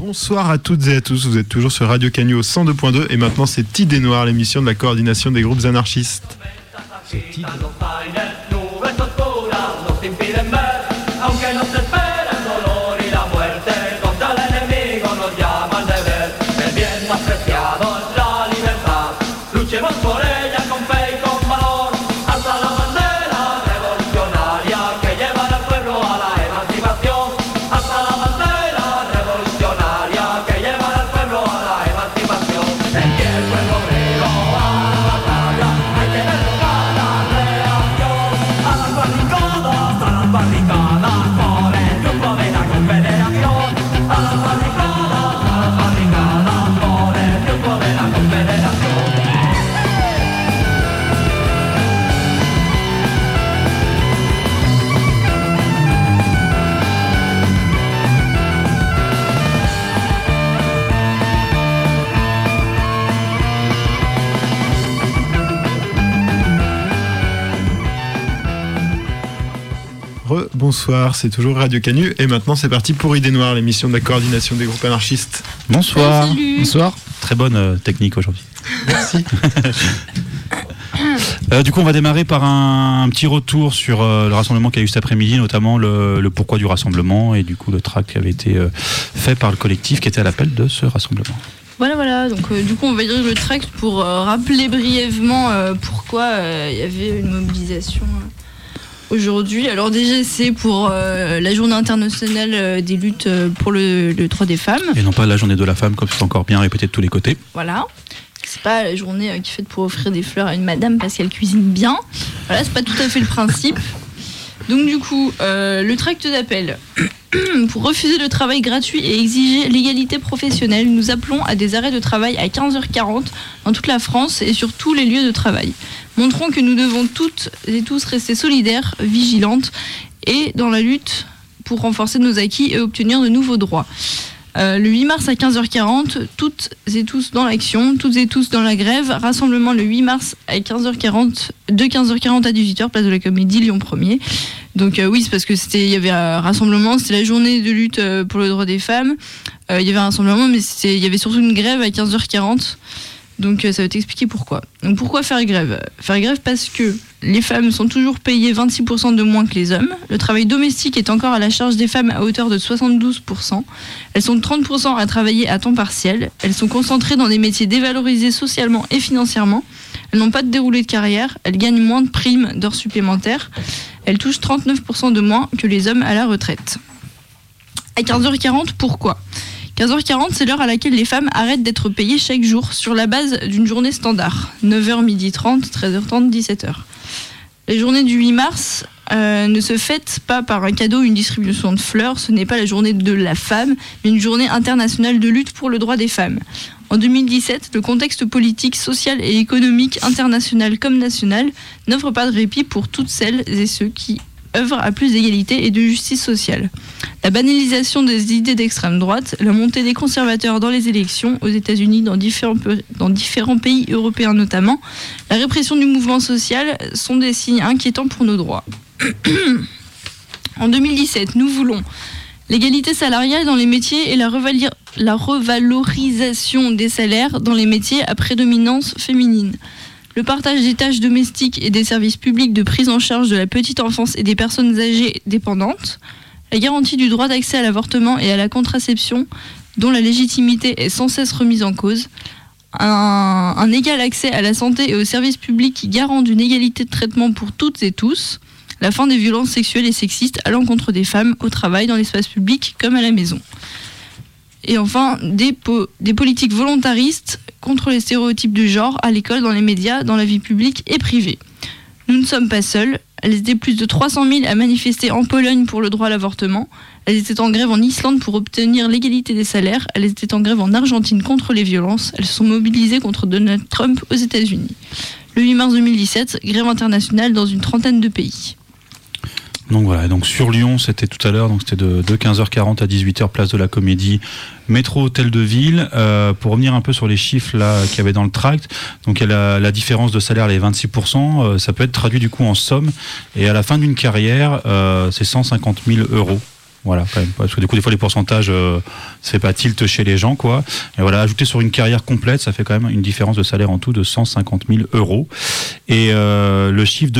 Bonsoir à toutes et à tous, vous êtes toujours sur Radio Canu au 102.2 et maintenant c'est Idées Noires, l'émission de la coordination des groupes anarchistes. Bonsoir, c'est toujours Radio Canu et maintenant c'est parti pour Idées Noires, l'émission de la coordination des groupes anarchistes. Bonsoir. Salut. Bonsoir. Très bonne technique aujourd'hui. Merci. Du coup, on va démarrer par un petit retour sur le rassemblement qu'il y a eu cet après-midi, notamment le pourquoi du rassemblement et du coup le tract qui avait été fait par le collectif qui était à l'appel de ce rassemblement. Voilà. Donc, du coup, on va lire le tract pour rappeler brièvement pourquoi il y avait une mobilisation aujourd'hui. Alors déjà, c'est pour la journée internationale des luttes pour le droit des femmes. Et non pas la journée de la femme, comme c'est encore bien répété de tous les côtés. Voilà. C'est pas la journée qui est faite pour offrir des fleurs à une madame parce qu'elle cuisine bien. Voilà, c'est pas tout à fait le principe. Donc du coup, le tract d'appel. Pour refuser le travail gratuit et exiger l'égalité professionnelle, nous appelons à des arrêts de travail à 15h40 dans toute la France et sur tous les lieux de travail. Montrons que nous devons toutes et tous rester solidaires, vigilantes et dans la lutte pour renforcer nos acquis et obtenir de nouveaux droits. Le 8 mars à 15h40, toutes et tous dans l'action, toutes et tous dans la grève. Rassemblement le 8 mars à 15h40, de 15h40 à 18h, place de la Comédie, Lyon 1er. Donc oui, c'est parce que il y avait un rassemblement, c'était la journée de lutte pour le droit des femmes. Il y avait un rassemblement, mais il y avait surtout une grève à 15h40. Donc ça va t'expliquer pourquoi. Donc pourquoi faire grève ? Faire grève parce que les femmes sont toujours payées 26% de moins que les hommes. Le travail domestique est encore à la charge des femmes à hauteur de 72%. Elles sont 30% à travailler à temps partiel. Elles sont concentrées dans des métiers dévalorisés socialement et financièrement. Elles n'ont pas de déroulé de carrière. Elles gagnent moins de primes d'heures supplémentaires. Elles touchent 39% de moins que les hommes à la retraite. À 15h40, pourquoi ? 15h40, c'est l'heure à laquelle les femmes arrêtent d'être payées chaque jour sur la base d'une journée standard. 9h, 12h30, 13h30, 17h. Les journées du 8 mars ne se fêtent pas par un cadeau ou une distribution de fleurs. Ce n'est pas la journée de la femme, mais une journée internationale de lutte pour le droit des femmes. En 2017, le contexte politique, social et économique, international comme national, n'offre pas de répit pour toutes celles et ceux qui œuvrent à plus d'égalité et de justice sociale. La banalisation des idées d'extrême droite, la montée des conservateurs dans les élections, aux États-Unis, dans différents pays européens notamment, la répression du mouvement social sont des signes inquiétants pour nos droits. En 2017, nous voulons l'égalité salariale dans les métiers et la revalorisation des salaires dans les métiers à prédominance féminine. Le partage des tâches domestiques et des services publics de prise en charge de la petite enfance et des personnes âgées dépendantes. La garantie du droit d'accès à l'avortement et à la contraception, dont la légitimité est sans cesse remise en cause. Un égal accès à la santé et aux services publics qui garant d'une égalité de traitement pour toutes et tous. La fin des violences sexuelles et sexistes à l'encontre des femmes au travail, dans l'espace public comme à la maison. Et enfin, des politiques volontaristes contre les stéréotypes de genre à l'école, dans les médias, dans la vie publique et privée. Nous ne sommes pas seuls. Elles étaient plus de 300 000 à manifester en Pologne pour le droit à l'avortement. Elles étaient en grève en Islande pour obtenir l'égalité des salaires. Elles étaient en grève en Argentine contre les violences. Elles se sont mobilisées contre Donald Trump aux États-Unis. Le 8 mars 2017, grève internationale dans une trentaine de pays. Donc voilà, donc sur Lyon, c'était tout à l'heure, donc c'était de 15h40 à 18h, place de la Comédie, métro Hôtel de Ville. Pour revenir un peu sur les chiffres là qu'il y avait dans le tract, donc il y a la différence de salaire, les 26%, ça peut être traduit du coup en somme, et à la fin d'une carrière, c'est 150 000 euros Voilà, quand même, parce que du coup des fois les pourcentages c'est pas tilt chez les gens quoi. Et voilà, ajouté sur une carrière complète, ça fait quand même une différence de salaire en tout de 150 000 €. Et le chiffre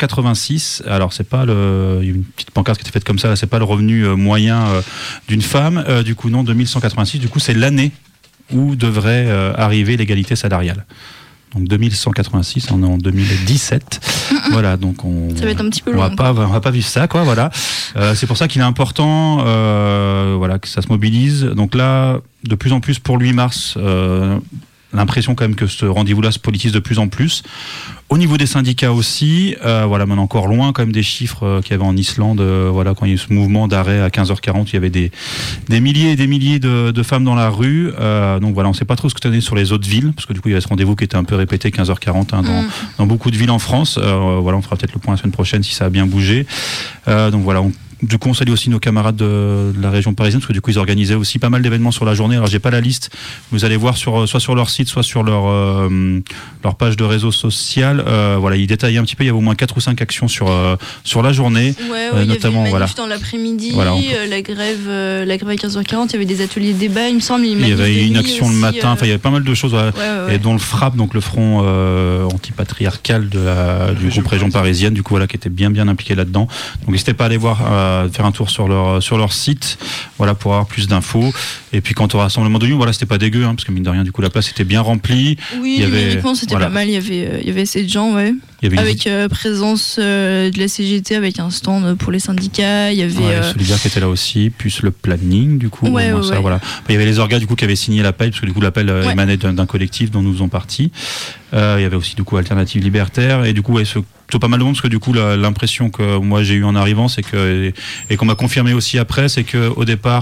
2186, alors c'est pas il y a une petite pancarte qui était faite comme ça, c'est pas le revenu moyen d'une femme. Du coup non, 2186, du coup c'est l'année où devrait arriver l'égalité salariale. Donc 2186, on est en 2017. Voilà, donc ça va être un petit peu long. On va pas vivre ça, quoi. Voilà. C'est pour ça qu'il est important, voilà, que ça se mobilise. Donc là, de plus en plus pour le 8 mars, l'impression quand même que ce rendez-vous-là se politise de plus en plus. Au niveau des syndicats aussi, voilà, mais on est encore loin quand même des chiffres qu'il y avait en Islande, voilà, quand il y a eu ce mouvement d'arrêt à 15h40, il y avait des milliers et des milliers de femmes dans la rue. Donc voilà, on ne sait pas trop ce que tenait sur les autres villes, parce que du coup il y avait ce rendez-vous qui était un peu répété 15h40 dans beaucoup de villes en France. Voilà, on fera peut-être le point la semaine prochaine si ça a bien bougé. Donc voilà, du coup, on salue aussi nos camarades de la région parisienne, parce que du coup, ils organisaient aussi pas mal d'événements sur la journée. Alors, j'ai pas la liste. Vous allez voir soit sur leur site, soit sur leur page de réseau social. Voilà, ils détaillaient un petit peu. Il y avait au moins 4 ou 5 actions sur la journée. Ouais, notamment, il y avait une manif dans l'après-midi, voilà, la grève à 15h40. Il y avait des ateliers de débat, il me semble. Il y avait une action aussi, le matin. Enfin, il y avait pas mal de choses. Ouais. Et dont le FRAP, donc le front antipatriarcal du groupe région parisienne, du coup, voilà, qui était bien impliqué là-dedans. Donc, n'hésitez pas à aller voir. Faire un tour sur leur site, voilà, pour avoir plus d'infos. Et puis quant au rassemblement de Lyon, voilà, c'était pas dégueu, parce que mine de rien, du coup, la place était bien remplie. Oui, numériquement, c'était pas mal. Il y avait assez de gens, ouais. Avec présence de la CGT, avec un stand pour les syndicats. Il y avait Solidaire qui était là aussi, plus le planning, du coup. Ça, voilà. Il y avait les orgas, du coup, qui avaient signé l'appel, parce que du coup, l'appel émanait d'un collectif dont nous faisons partie. Il y avait aussi, du coup, Alternative Libertaire. Et du coup, plutôt pas mal de monde, parce que du coup l'impression que moi j'ai eu en arrivant, c'est que, et qu'on m'a confirmé aussi après, c'est que au départ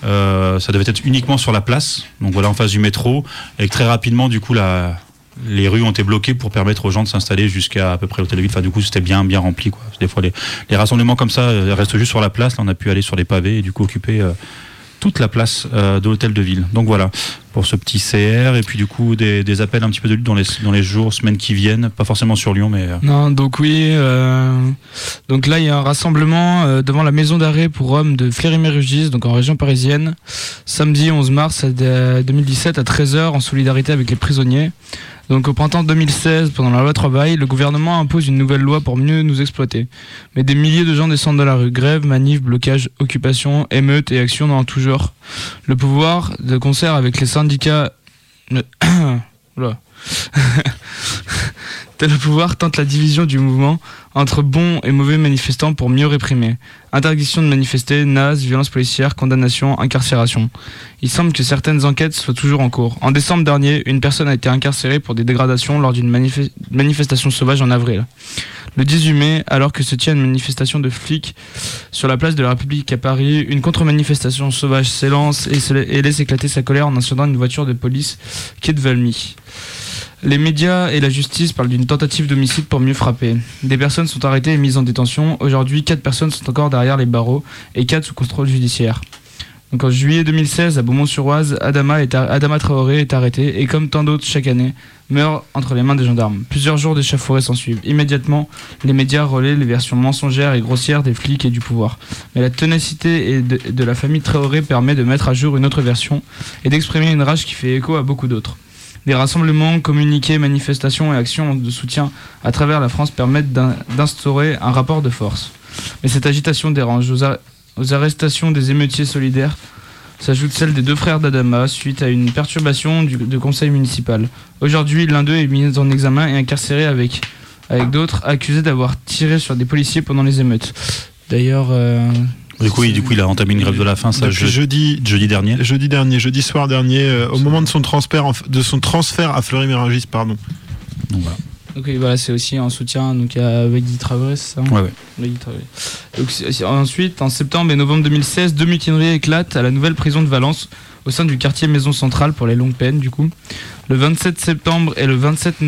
ça devait être uniquement sur la place, donc voilà, en face du métro, et que très rapidement du coup les rues ont été bloquées pour permettre aux gens de s'installer jusqu'à peu près l'hôtel de ville. Enfin, du coup c'était bien rempli, quoi. Des fois les rassemblements comme ça restent juste sur la place. Là on a pu aller sur les pavés et du coup occuper toute la place de l'hôtel de ville. Donc voilà, pour ce petit CR, et puis du coup des appels un petit peu de lutte dans les jours, semaines qui viennent, pas forcément sur Lyon, mais... Non, donc oui, donc là il y a un rassemblement devant la maison d'arrêt pour hommes de Fleury-Mérogis, donc en région parisienne, samedi 11 mars 2017 à 13h, en solidarité avec les prisonniers. Donc au printemps 2016, pendant la loi travail, le gouvernement impose une nouvelle loi pour mieux nous exploiter. Mais des milliers de gens descendent dans la rue. Grève, manifs, blocages, occupations, émeutes et actions dans tout genre. Le pouvoir, de concert avec les syndicats... Le pouvoir tente la division du mouvement entre bons et mauvais manifestants pour mieux réprimer. Interdiction de manifester, naze, violence policière, condamnation, incarcération. Il semble que certaines enquêtes soient toujours en cours. En décembre dernier, une personne a été incarcérée pour des dégradations lors d'une manifestation sauvage en avril. Le 18 mai, alors que se tient une manifestation de flics sur la place de la République à Paris, une contre-manifestation sauvage s'élance et laisse éclater sa colère en incendant une voiture de police quai de Valmy. Les médias et la justice parlent d'une tentative d'homicide pour mieux frapper. Des personnes sont arrêtées et mises en détention. Aujourd'hui, 4 personnes sont encore derrière les barreaux et 4 sous contrôle judiciaire. Donc en juillet 2016, à Beaumont-sur-Oise, Adama Traoré est arrêté et comme tant d'autres chaque année, meurt entre les mains des gendarmes. Plusieurs jours d'échauffourées s'ensuivent. Immédiatement, les médias relaient les versions mensongères et grossières des flics et du pouvoir. Mais la ténacité de la famille Traoré permet de mettre à jour une autre version et d'exprimer une rage qui fait écho à beaucoup d'autres. Des rassemblements, communiqués, manifestations et actions de soutien à travers la France permettent d'instaurer un rapport de force. Mais cette agitation dérange. Aux arrestations des émeutiers solidaires s'ajoute celle des 2 frères d'Adama suite à une perturbation du conseil municipal. Aujourd'hui, l'un d'eux est mis en examen et incarcéré avec d'autres accusés d'avoir tiré sur des policiers pendant les émeutes. D'ailleurs... Du coup, il a entamé une grève de la faim, ça, jeudi soir dernier, au moment de son transfert à Fleury-Mérogis, pardon. Donc voilà. Donc voilà, c'est aussi en soutien donc à Guy Traoré, c'est ça ? Ouais. Donc, ensuite, en septembre et novembre 2016, 2 mutineries éclatent à la nouvelle prison de Valence, au sein du quartier Maison Centrale pour les longues peines, du coup. Le 25 septembre et le 27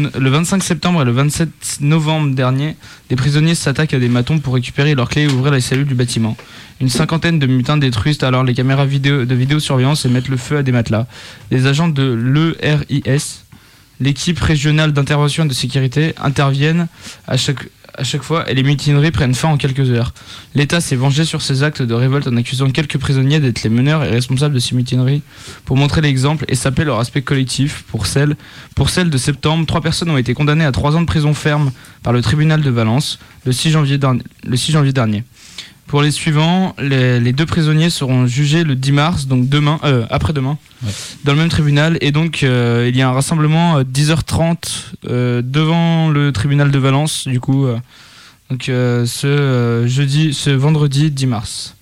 novembre dernier, des prisonniers s'attaquent à des matons pour récupérer leurs clés et ouvrir les cellules du bâtiment. Une cinquantaine de mutins détruisent alors les caméras de vidéosurveillance et mettent le feu à des matelas. Les agents de l'ERIS, l'équipe régionale d'intervention et de sécurité, interviennent à à chaque fois et les mutineries prennent fin en quelques heures. L'État s'est vengé sur ces actes de révolte en accusant quelques prisonniers d'être les meneurs et responsables de ces mutineries pour montrer l'exemple et saper leur aspect collectif. Pour celle de septembre, 3 personnes ont été condamnées à 3 ans de prison ferme par le tribunal de Valence le 6 janvier dernier. Pour les suivants, les 2 prisonniers seront jugés le 10 mars, donc après-demain, dans le même tribunal. Et donc, il y a un rassemblement à 10h30 devant le tribunal de Valence, du coup, ce vendredi 10 mars.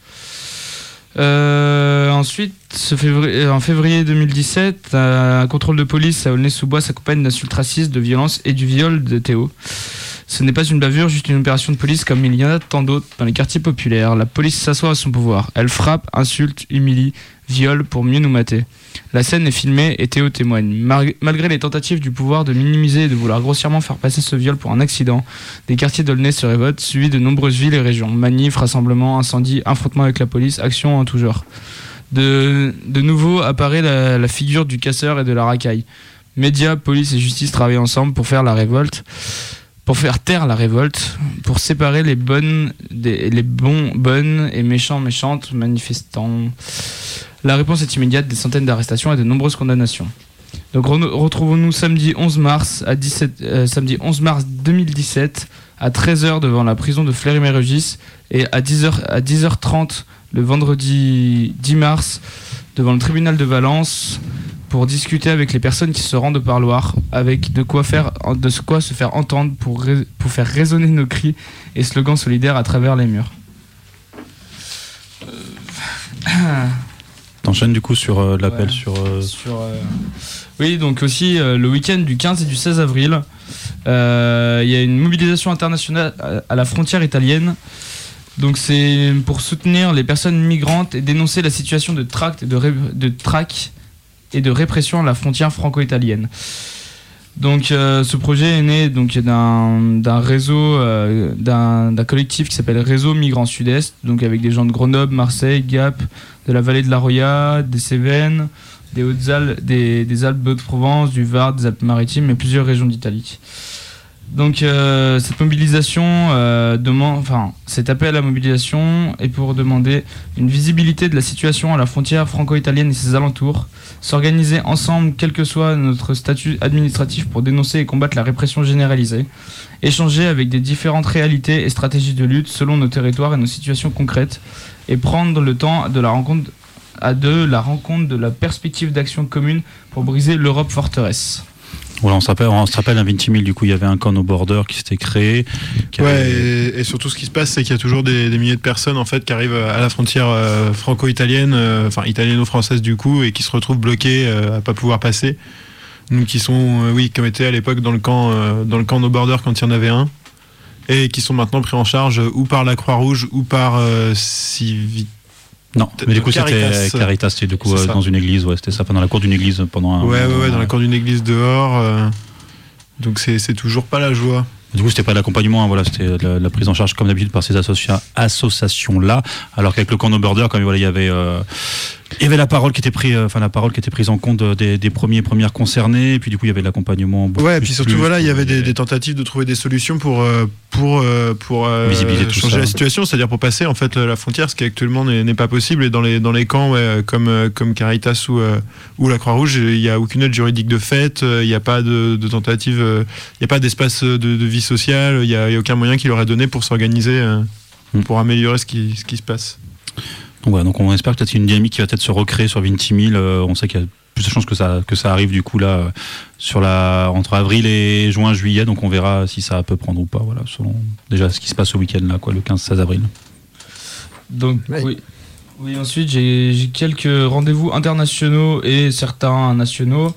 Ensuite, en février 2017, un contrôle de police à Aulnay-sous-Bois s'accompagne d'insultes racistes, de violences et du viol de Théo. Ce n'est pas une bavure, juste une opération de police comme il y en a tant d'autres dans les quartiers populaires. La police s'assoit à son pouvoir. Elle frappe, insulte, humilie, viole pour mieux nous mater. La scène est filmée et Théo témoigne. Malgré les tentatives du pouvoir de minimiser et de vouloir grossièrement faire passer ce viol pour un accident, des quartiers d'Aulnay se révoltent, suivis de nombreuses villes et régions. Manifs, rassemblements, incendies, affrontements avec la police, actions en tout genre. De nouveau apparaît la figure du casseur et de la racaille. Médias, police et justice travaillent ensemble pour faire taire la révolte, pour séparer les bonnes et méchantes manifestants. La réponse est immédiate, des centaines d'arrestations et de nombreuses condamnations. Donc retrouvons-nous samedi 11 mars 2017 à 13h devant la prison de Fleury-Mérogis et à 10h30 le vendredi 10 mars devant le tribunal de Valence pour discuter avec les personnes qui se rendent au parloir, avec de quoi se faire entendre pour faire résonner nos cris et slogans solidaires à travers les murs. T'enchaînes du coup sur l'appel Oui, donc aussi le week-end du 15 et du 16 avril, il y a une mobilisation internationale à la frontière italienne. Donc c'est pour soutenir les personnes migrantes et dénoncer la situation de traque et de répression à la frontière franco-italienne. Donc ce projet est né d'un réseau, d'un collectif qui s'appelle Réseau Migrants Sud-Est, donc avec des gens de Grenoble, Marseille, Gap, de la vallée de la Roya, des Cévennes, des Hautes-Alpes, des Alpes Haute-Provence, du Var, des Alpes-Maritimes et plusieurs régions d'Italie. Donc cette mobilisation cet appel à la mobilisation est pour demander une visibilité de la situation à la frontière franco-italienne et ses alentours, s'organiser ensemble quel que soit notre statut administratif pour dénoncer et combattre la répression généralisée, échanger avec des différentes réalités et stratégies de lutte selon nos territoires et nos situations concrètes, et prendre le temps de la rencontre de la perspective d'action commune pour briser l'Europe forteresse. Voilà, on se rappelle à Vintimille, du coup, il y avait un camp no border qui s'était créé. Et surtout, ce qui se passe, c'est qu'il y a toujours des milliers de personnes en fait qui arrivent à la frontière franco-italienne, italiano-française du coup, et qui se retrouvent bloquées à pas pouvoir passer. Donc, qui sont, comme étaient à l'époque dans le camp no border quand il y en avait un, et qui sont maintenant pris en charge ou par la Croix-Rouge ou par Non, mais du coup c'était Caritas, c'était du coup dans une église, c'était ça, dans la cour d'une église pendant un... dans la cour d'une église dehors, donc c'est toujours pas la joie. Du coup c'était pas l'accompagnement, c'était la prise en charge comme d'habitude par ces associations-là, alors qu'avec le camp No Border, comme il y avait la parole qui était prise en compte des premières concernées, et puis du coup il y avait de l'accompagnement. Et puis surtout il y avait des tentatives de trouver des solutions pour changer la situation, c'est-à-dire pour passer en fait la frontière, ce qui actuellement n'est pas possible, et dans les camps comme Caritas ou la Croix-Rouge, il n'y a aucune aide juridique de fait, il n'y a pas de tentative, il n'y a pas d'espace de vie sociale, il n'y a aucun moyen qui leur est donné pour s'organiser, pour améliorer ce qui se passe. Donc on espère que c'est une dynamique qui va peut-être se recréer sur Vintimille. On sait qu'il y a plus de chances que ça arrive du coup là entre avril et juin, juillet. Donc on verra si ça peut prendre ou pas. Voilà, selon déjà ce qui se passe au week-end là, le 15-16 avril. Donc oui, ensuite j'ai quelques rendez-vous internationaux et certains nationaux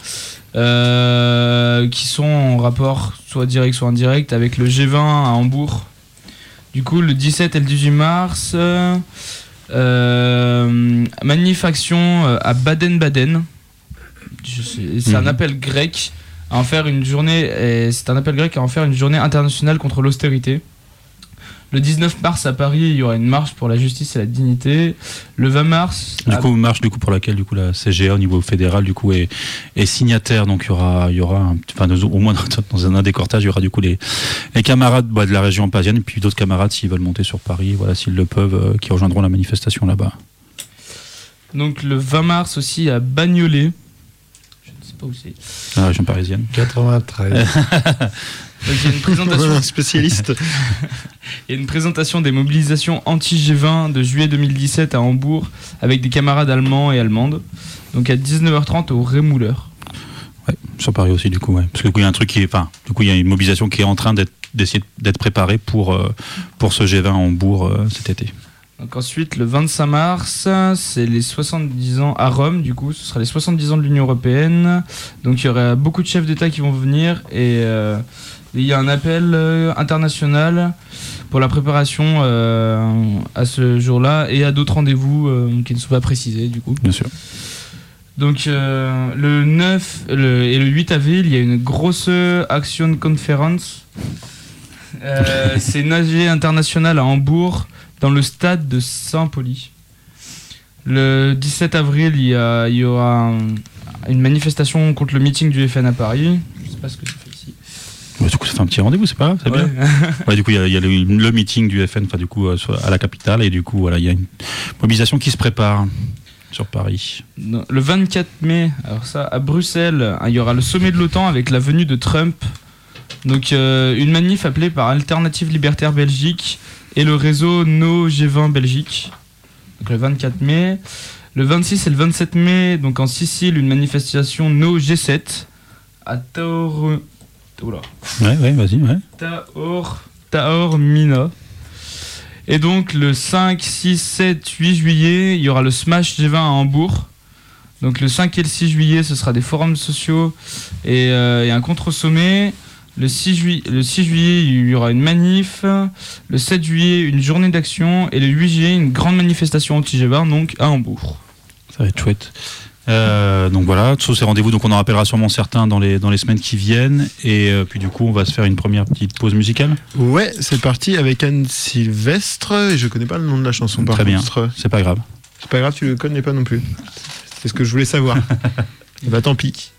qui sont en rapport soit direct soit indirect avec le G20 à Hambourg. Du coup le 17 et le 18 mars. Manif action à Baden-Baden. C'est un appel grec à en faire une journée. C'est un appel grec à en faire une journée internationale contre l'austérité. Le 19 mars à Paris, il y aura une marche pour la justice et la dignité. Le 20 mars... marche pour laquelle la CGA au niveau fédéral est signataire. Donc il y aura au moins dans un des cortèges, il y aura du coup les camarades de la région parisienne et puis d'autres camarades s'ils veulent monter sur Paris, s'ils le peuvent, qui rejoindront la manifestation là-bas. Donc le 20 mars aussi à Bagnolet. Je ne sais pas où c'est. La région parisienne. 93. Donc, il y a une présentation. Un spécialiste. Il y a une présentation des mobilisations anti-G20 de juillet 2017 à Hambourg avec des camarades allemands et allemandes. Donc à 19h30 au Rémouleur. Ouais, sur Paris aussi du coup, ouais. Parce que du coup, il y a un truc il y a une mobilisation qui est en train d'essayer d'être préparée pour ce G20 à Hambourg cet été. Donc ensuite, le 25 mars, c'est les 70 ans à Rome, du coup, ce sera les 70 ans de l'Union Européenne. Donc il y aura beaucoup de chefs d'État qui vont venir et il y a un appel international pour la préparation à ce jour-là et à d'autres rendez-vous qui ne sont pas précisés, du coup. Bien sûr. Donc le 9 et le 8 avril, il y a une grosse Action Conference. C'est une AG internationale à Hambourg, dans le stade de Saint-Pauli. Le 17 avril, il y aura une manifestation contre le meeting du FN à Paris. Je ne sais pas ce que ça fait ici. Du coup, ça fait un petit rendez-vous, c'est pas grave, c'est bien. Ouais, du coup, il y a le meeting du FN, à la capitale, et du coup, il y a une mobilisation qui se prépare sur Paris. Le 24 mai, alors ça, à Bruxelles, il y aura le sommet de l'OTAN avec la venue de Trump. Donc, une manif appelée par Alternative Libertaire Belgique et le réseau No G20 Belgique. Donc le 24 mai. Le 26 et le 27 mai, donc en Sicile, une manifestation No G7 à Taormina. Et donc le 5, 6, 7, 8 juillet, il y aura le Smash G20 à Hambourg. Donc le 5 et le 6 juillet, ce sera des forums sociaux et un contre-sommet. Le 6 juillet, il y aura une manif. Le 7 juillet, une journée d'action. Et le 8 juillet, une grande manifestation anti-G20, donc à Hambourg. Ça va être chouette. Donc voilà, tous ces rendez-vous, donc on en rappellera sûrement certains dans les semaines qui viennent. Et puis du coup, on va se faire une première petite pause musicale. Ouais, c'est parti avec Anne Sylvestre. Et je connais pas le nom de la chanson. Très bien, c'est pas grave. C'est pas grave, tu le connais pas non plus. C'est ce que je voulais savoir. Bah tant pis.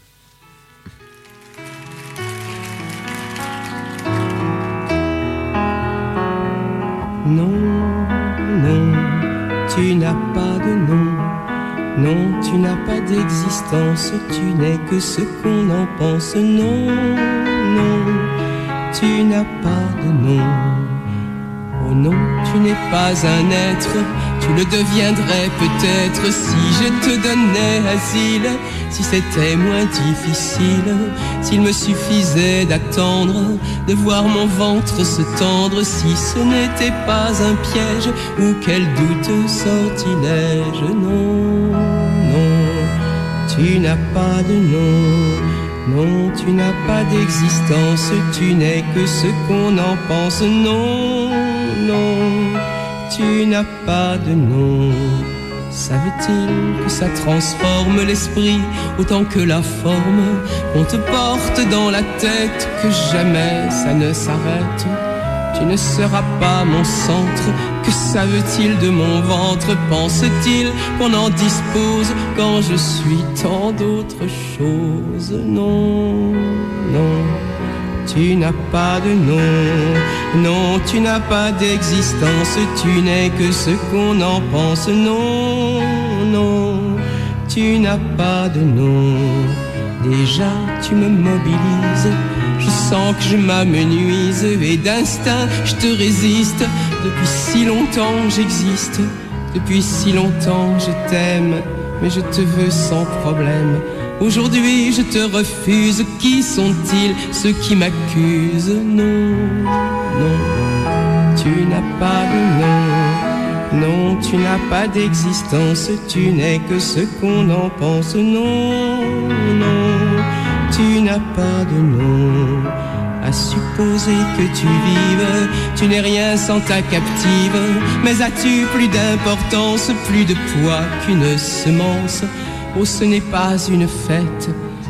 Non, non, tu n'as pas de nom. Non, tu n'as pas d'existence. Tu n'es que ce qu'on en pense. Non, non, tu n'as pas de nom. Oh non, tu n'es pas un être. Tu le deviendrais peut-être si je te donnais asile. Si c'était moins difficile, s'il me suffisait d'attendre, de voir mon ventre se tendre, si ce n'était pas un piège ou quel douteux sortilège. Non, non, tu n'as pas de nom. Non, tu n'as pas d'existence, tu n'es que ce qu'on en pense. Non, non, tu n'as pas de nom. Savait-il que ça transforme l'esprit autant que la forme, qu'on te porte dans la tête, que jamais ça ne s'arrête? Tu ne seras pas mon centre, que savent-ils de mon ventre? Pense-t-il qu'on en dispose quand je suis tant d'autres choses? Non, non, tu n'as pas de nom. Non, tu n'as pas d'existence, tu n'es que ce qu'on en pense. Non, non, tu n'as pas de nom. Déjà tu me mobilises, je sens que je m'amenuise, et d'instinct je te résiste. Depuis si longtemps j'existe, depuis si longtemps je t'aime, mais je te veux sans problème. Aujourd'hui je te refuse, qui sont-ils ceux qui m'accusent? Non, non, tu n'as pas de nom. Non, tu n'as pas d'existence, tu n'es que ce qu'on en pense. Non, non, tu n'as pas de nom. À supposer que tu vives, tu n'es rien sans ta captive. Mais as-tu plus d'importance, plus de poids qu'une semence? Oh, ce n'est pas une fête,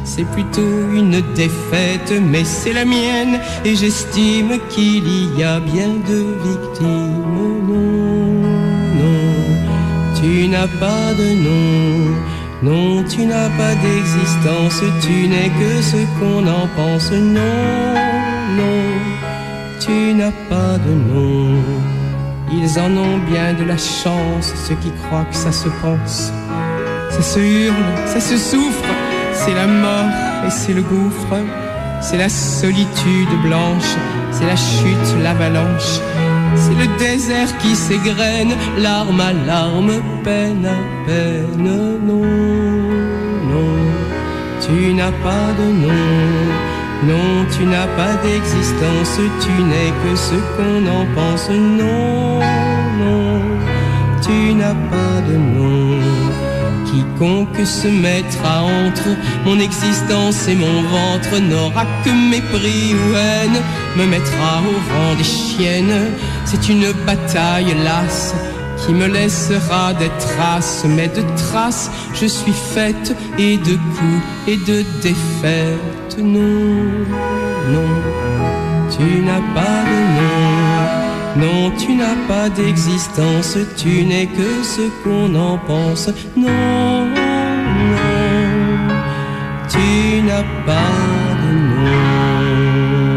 c'est plutôt une défaite, mais c'est la mienne et j'estime qu'il y a bien de victimes. Non, non, tu n'as pas de nom. Non, tu n'as pas d'existence, tu n'es que ce qu'on en pense. Non, non, tu n'as pas de nom. Ils en ont bien de la chance, ceux qui croient que ça se pense. Ça se hurle, ça se souffre, c'est la mort et c'est le gouffre. C'est la solitude blanche, c'est la chute, l'avalanche. C'est le désert qui s'égrène, larme à larme, peine à peine. Non, non, tu n'as pas de nom. Non, tu n'as pas d'existence, tu n'es que ce qu'on en pense. Non, non, tu n'as pas de nom. Quiconque se mettra entre mon existence et mon ventre n'aura que mépris ou haine, me mettra au rang des chiennes. C'est une bataille lasse qui me laissera des traces, mais de traces je suis faite, et de coups et de défaites. Non, non, tu n'as pas de nom. Non, tu n'as pas d'existence, tu n'es que ce qu'on en pense. Non, non, tu n'as pas de nom.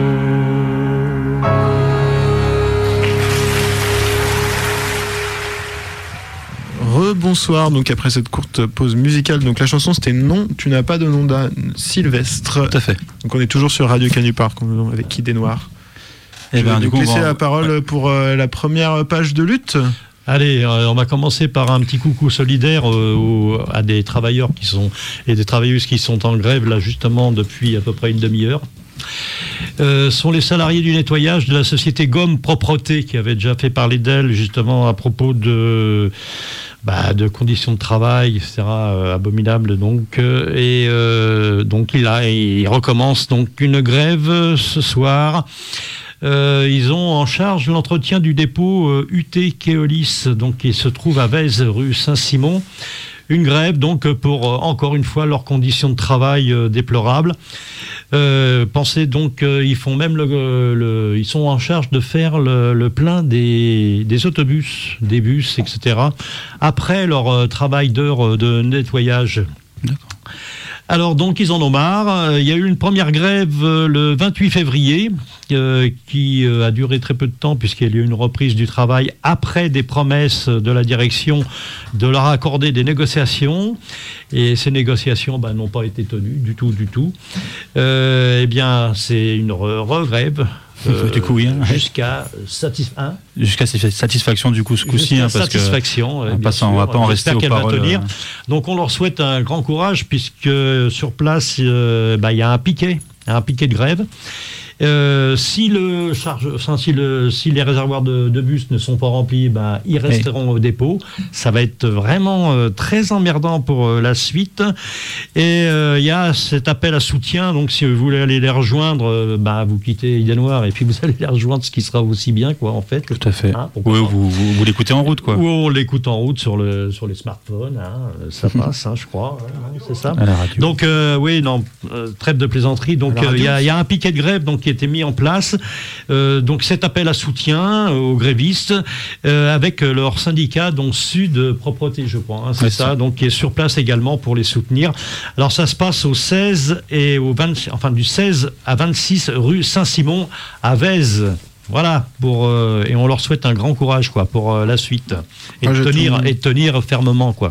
Rebonsoir, donc après cette courte pause musicale, donc la chanson c'était Non, tu n'as pas de nom d'un Sylvestre. Tout à fait. Donc on est toujours sur Radio Canupar avec Idée Noire. Et ben, du coup, laisser la parole pour la première page de lutte. Allez, on va commencer par un petit coucou solidaire à des travailleurs et des travailleuses qui sont en grève là justement depuis à peu près une demi-heure. Sont les salariés du nettoyage de la société Gomme Propreté qui avait déjà fait parler d'elle justement à propos de conditions de travail, etc., abominables donc. Donc il recommence donc une grève ce soir. Ils ont en charge l'entretien du dépôt UT Keolis, donc qui se trouve à Vèze, rue Saint-Simon. Une grève donc pour encore une fois leurs conditions de travail déplorables. Pensez donc ils font même ils sont en charge de faire le plein des autobus, des bus, etc. après leur travail d'heure de nettoyage. D'accord. Alors donc ils en ont marre. Il y a eu une première grève le 28 février qui a duré très peu de temps puisqu'il y a eu une reprise du travail après des promesses de la direction de leur accorder des négociations. Et ces négociations n'ont pas été tenues du tout. Eh bien c'est une re-grève. Du coup, oui, jusqu'à satisfaction du coup ce coup-ci, parce satisfaction, que on va pas en rester aux paroles. Donc on leur souhaite un grand courage puisque sur place il y a un piquet de grève. Si les réservoirs de bus ne sont pas remplis, ils resteront au dépôt. Ça va être vraiment très emmerdant pour la suite. Et il y a cet appel à soutien. Donc si vous voulez aller les rejoindre, vous quittez Idée Noire et puis vous allez les rejoindre, ce qui sera aussi bien, quoi, en fait. Tout à fait. Oui, vous l'écoutez en route, quoi. Ou on l'écoute en route sur les smartphones. Ça passe, je crois. C'est ça. À la radio. Donc trêve de plaisanterie. Donc il y a un piquet de grève qui a été mis en place. Donc cet appel à soutien aux grévistes avec leur syndicat, donc Sud Propreté, je crois. C'est ça. Donc qui est sur place également pour les soutenir. Alors ça se passe au 16 et du 16 à 26 rue Saint-Simon à Vèze. Voilà, et on leur souhaite un grand courage, quoi, pour la suite et tenir fermement, quoi.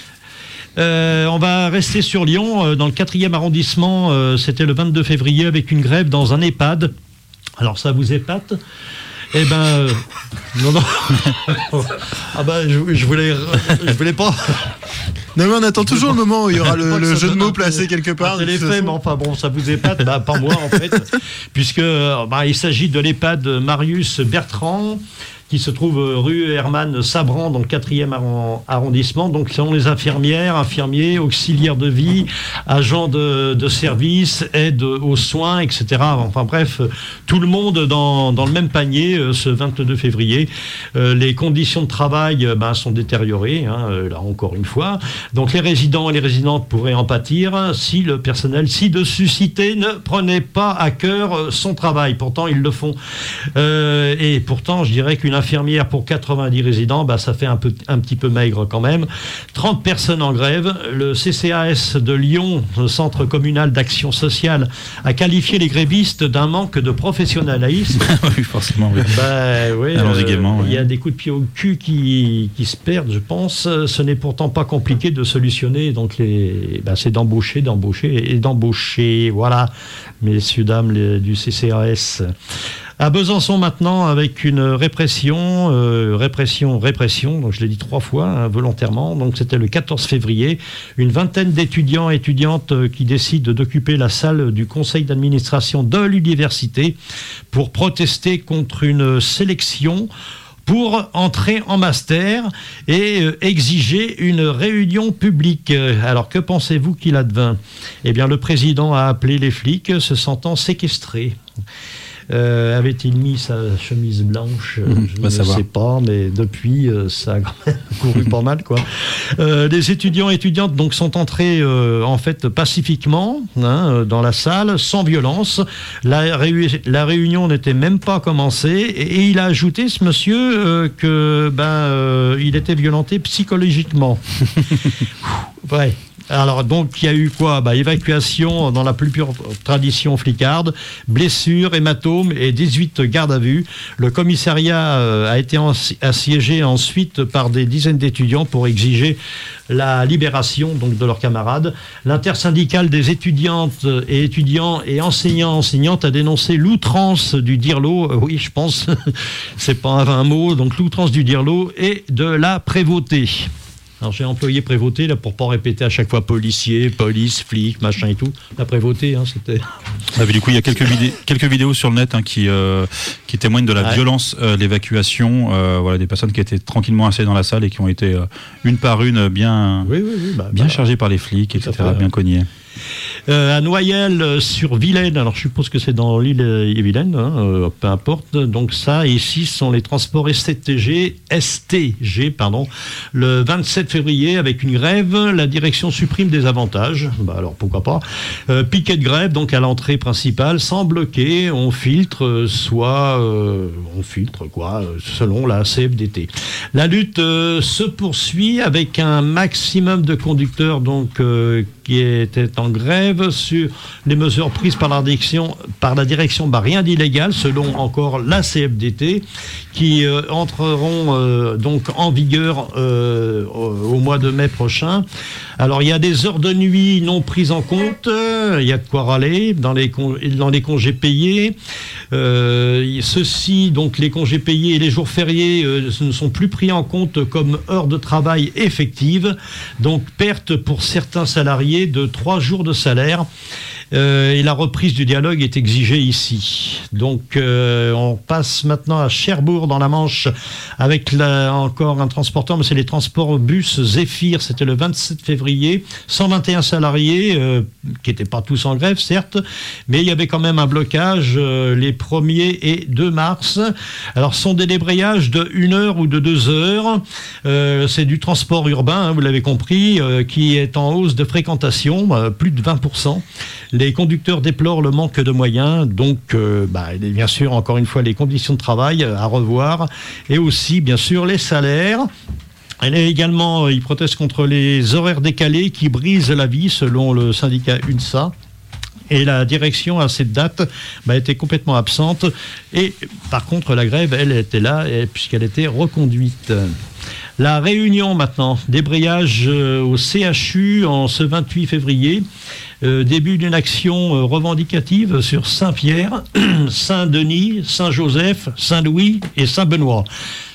On va rester sur Lyon, dans le 4e arrondissement. C'était le 22 février avec une grève dans un EHPAD. Alors ça vous épate ? Eh ben, non. Je voulais pas. Non mais on attend toujours le moment où il y aura le jeu de mots placé quelque part. C'est les faits, mais enfin bon, ça vous épate, pas moi en fait, puisque il s'agit de l'EHPAD Marius Bertrand, qui se trouve rue Hermann Sabran, dans le 4e arrondissement. Donc, ce sont les infirmières, infirmiers, auxiliaires de vie, agents de service, aide aux soins, etc. Enfin bref, tout le monde dans le même panier ce 22 février. Les conditions de travail sont détériorées, là encore une fois. Donc les résidents et les résidentes pourraient en pâtir si le personnel ci-dessus cité ne prenait pas à cœur son travail. Pourtant, ils le font. Et pourtant, je dirais qu'une infirmière pour 90 résidents, ça fait un petit peu maigre quand même. 30 personnes en grève. Le CCAS de Lyon, le Centre communal d'action sociale, a qualifié les grévistes d'un manque de professionnalisme. Oui, forcément. Oui. Oui, allons-y gaiement. Il y a des coups de pied au cul qui se perdent, je pense. Ce n'est pourtant pas compliqué de solutionner. Donc c'est d'embaucher. Voilà, messieurs, dames du CCAS. À Besançon maintenant, avec une répression, donc je l'ai dit 3 fois, volontairement. Donc c'était le 14 février, une vingtaine d'étudiants et étudiantes qui décident d'occuper la salle du conseil d'administration de l'université pour protester contre une sélection pour entrer en master et exiger une réunion publique. Alors que pensez-vous qu'il advint ? Eh bien, le président a appelé les flics, se sentant séquestrés. Avait-il mis sa chemise blanche ? Je ne sais pas, mais depuis, ça a quand même couru pas mal, quoi. Les étudiants et étudiantes donc, sont entrés en fait pacifiquement dans la salle, sans violence. La réunion n'était même pas commencée et il a ajouté, ce monsieur, il était violenté psychologiquement. Ouais. Alors donc il y a eu quoi ? Évacuation dans la plus pure tradition flicarde, blessures, hématomes et 18 gardes à vue. Le commissariat a été assiégé ensuite par des dizaines d'étudiants pour exiger la libération donc de leurs camarades. L'intersyndicale des étudiantes et étudiants et enseignantes a dénoncé l'outrance du dirlo. Oui, je pense, c'est pas un vain mot. Donc l'outrance du dirlo et de la prévôté. Alors j'ai employé prévôté là pour pas répéter à chaque fois policier, police, flic, machin et tout. La prévôté, c'était. Ah, mais du coup, il y a quelques vidéos sur le net qui témoignent de la violence, l'évacuation, des personnes qui étaient tranquillement assis dans la salle et qui ont été une par une bien chargées par les flics, etc., bien cognées. À Noyelles-sur-Vilaine, alors je suppose que c'est dans l'île et Vilaine, peu importe. Donc ça, ici, ce sont les transports STG, le 27 février, avec une grève, la direction supprime des avantages. Alors pourquoi pas. Piquet de grève, donc à l'entrée principale, sans bloquer, on filtre, selon la CFDT. La lutte se poursuit avec un maximum de conducteurs, donc qui étaient en grève sur les mesures prises par la direction. Rien d'illégal, selon encore la CFDT, qui entreront donc en vigueur au mois de mai prochain. Alors il y a des heures de nuit non prises en compte, il y a de quoi râler dans les congés payés. Ceux-ci, donc les congés payés et les jours fériés, ne sont plus pris en compte comme heures de travail effectives. Donc perte pour certains salariés de 3 jours de salaire. Et la reprise du dialogue est exigée ici. Donc on passe maintenant à Cherbourg dans la Manche avec encore un transporteur, mais c'est les transports bus Zéphyr. C'était le 27 février. 121 salariés qui n'étaient pas tous en grève, certes, mais il y avait quand même un blocage les 1er et 2 mars. Alors ce sont des débrayages de 1 heure ou de 2 heures. C'est du transport urbain, vous l'avez compris, qui est en hausse de fréquentation, plus de 20%. Les conducteurs déplorent le manque de moyens, donc bien sûr, encore une fois, les conditions de travail à revoir, et aussi, bien sûr, les salaires. Ils protestent contre les horaires décalés qui brisent la vie, selon le syndicat UNSA. Et la direction, à cette date, était complètement absente. Et par contre, la grève, elle était là, puisqu'elle était reconduite. La Réunion, maintenant, débrayage au CHU en ce 28 février. Début d'une action revendicative sur Saint-Pierre, Saint-Denis, Saint-Joseph, Saint-Louis et Saint-Benoît.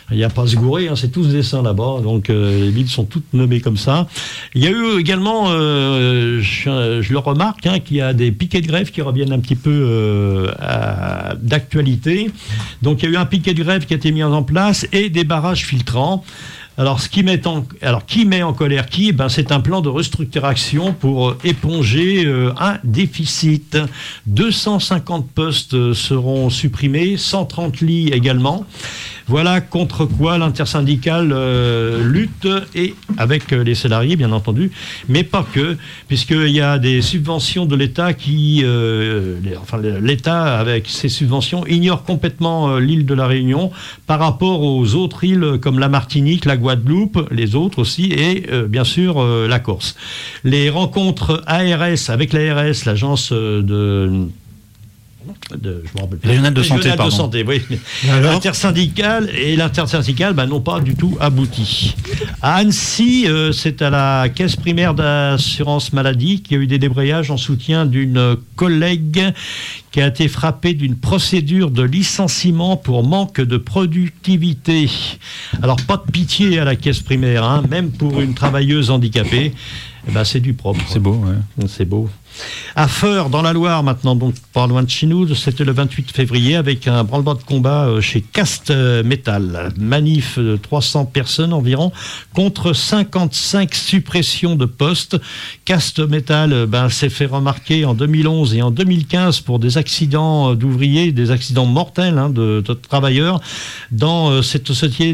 Il n'y a pas à se gourer, c'est tous des saints là-bas, donc les villes sont toutes nommées comme ça. Il y a eu également, je le remarque, qu'il y a des piquets de grève qui reviennent un petit peu d'actualité. Donc il y a eu un piquet de grève qui a été mis en place et des barrages filtrants. Alors, qui met en colère qui ? C'est un plan de restructuration pour éponger un déficit. 250 postes seront supprimés, 130 lits également. Voilà contre quoi l'intersyndicale lutte, et avec les salariés, bien entendu, mais pas que, puisqu'il y a des subventions de l'État l'État, avec ses subventions, ignore complètement l'île de la Réunion par rapport aux autres îles comme la Martinique, la Guadeloupe, les autres aussi, et bien sûr la Corse. Les rencontres ARS, avec l'ARS, l'agence régionale de santé, oui. L'intersyndicale n'ont pas du tout abouti. À Annecy, c'est à la caisse primaire d'assurance maladie qu'il y a eu des débrayages en soutien d'une collègue qui a été frappée d'une procédure de licenciement pour manque de productivité. Alors pas de pitié à la caisse primaire, même pour une travailleuse handicapée. C'est du propre. C'est beau, ouais. C'est beau. À Feurs, dans la Loire, maintenant, donc pas loin de chez nous, c'était le 28 février avec un branle-bas de combat chez Cast Metal. Manif de 300 personnes environ contre 55 suppressions de postes. Cast Metal s'est fait remarquer en 2011 et en 2015 pour des accidents d'ouvriers, des accidents mortels de travailleurs dans cette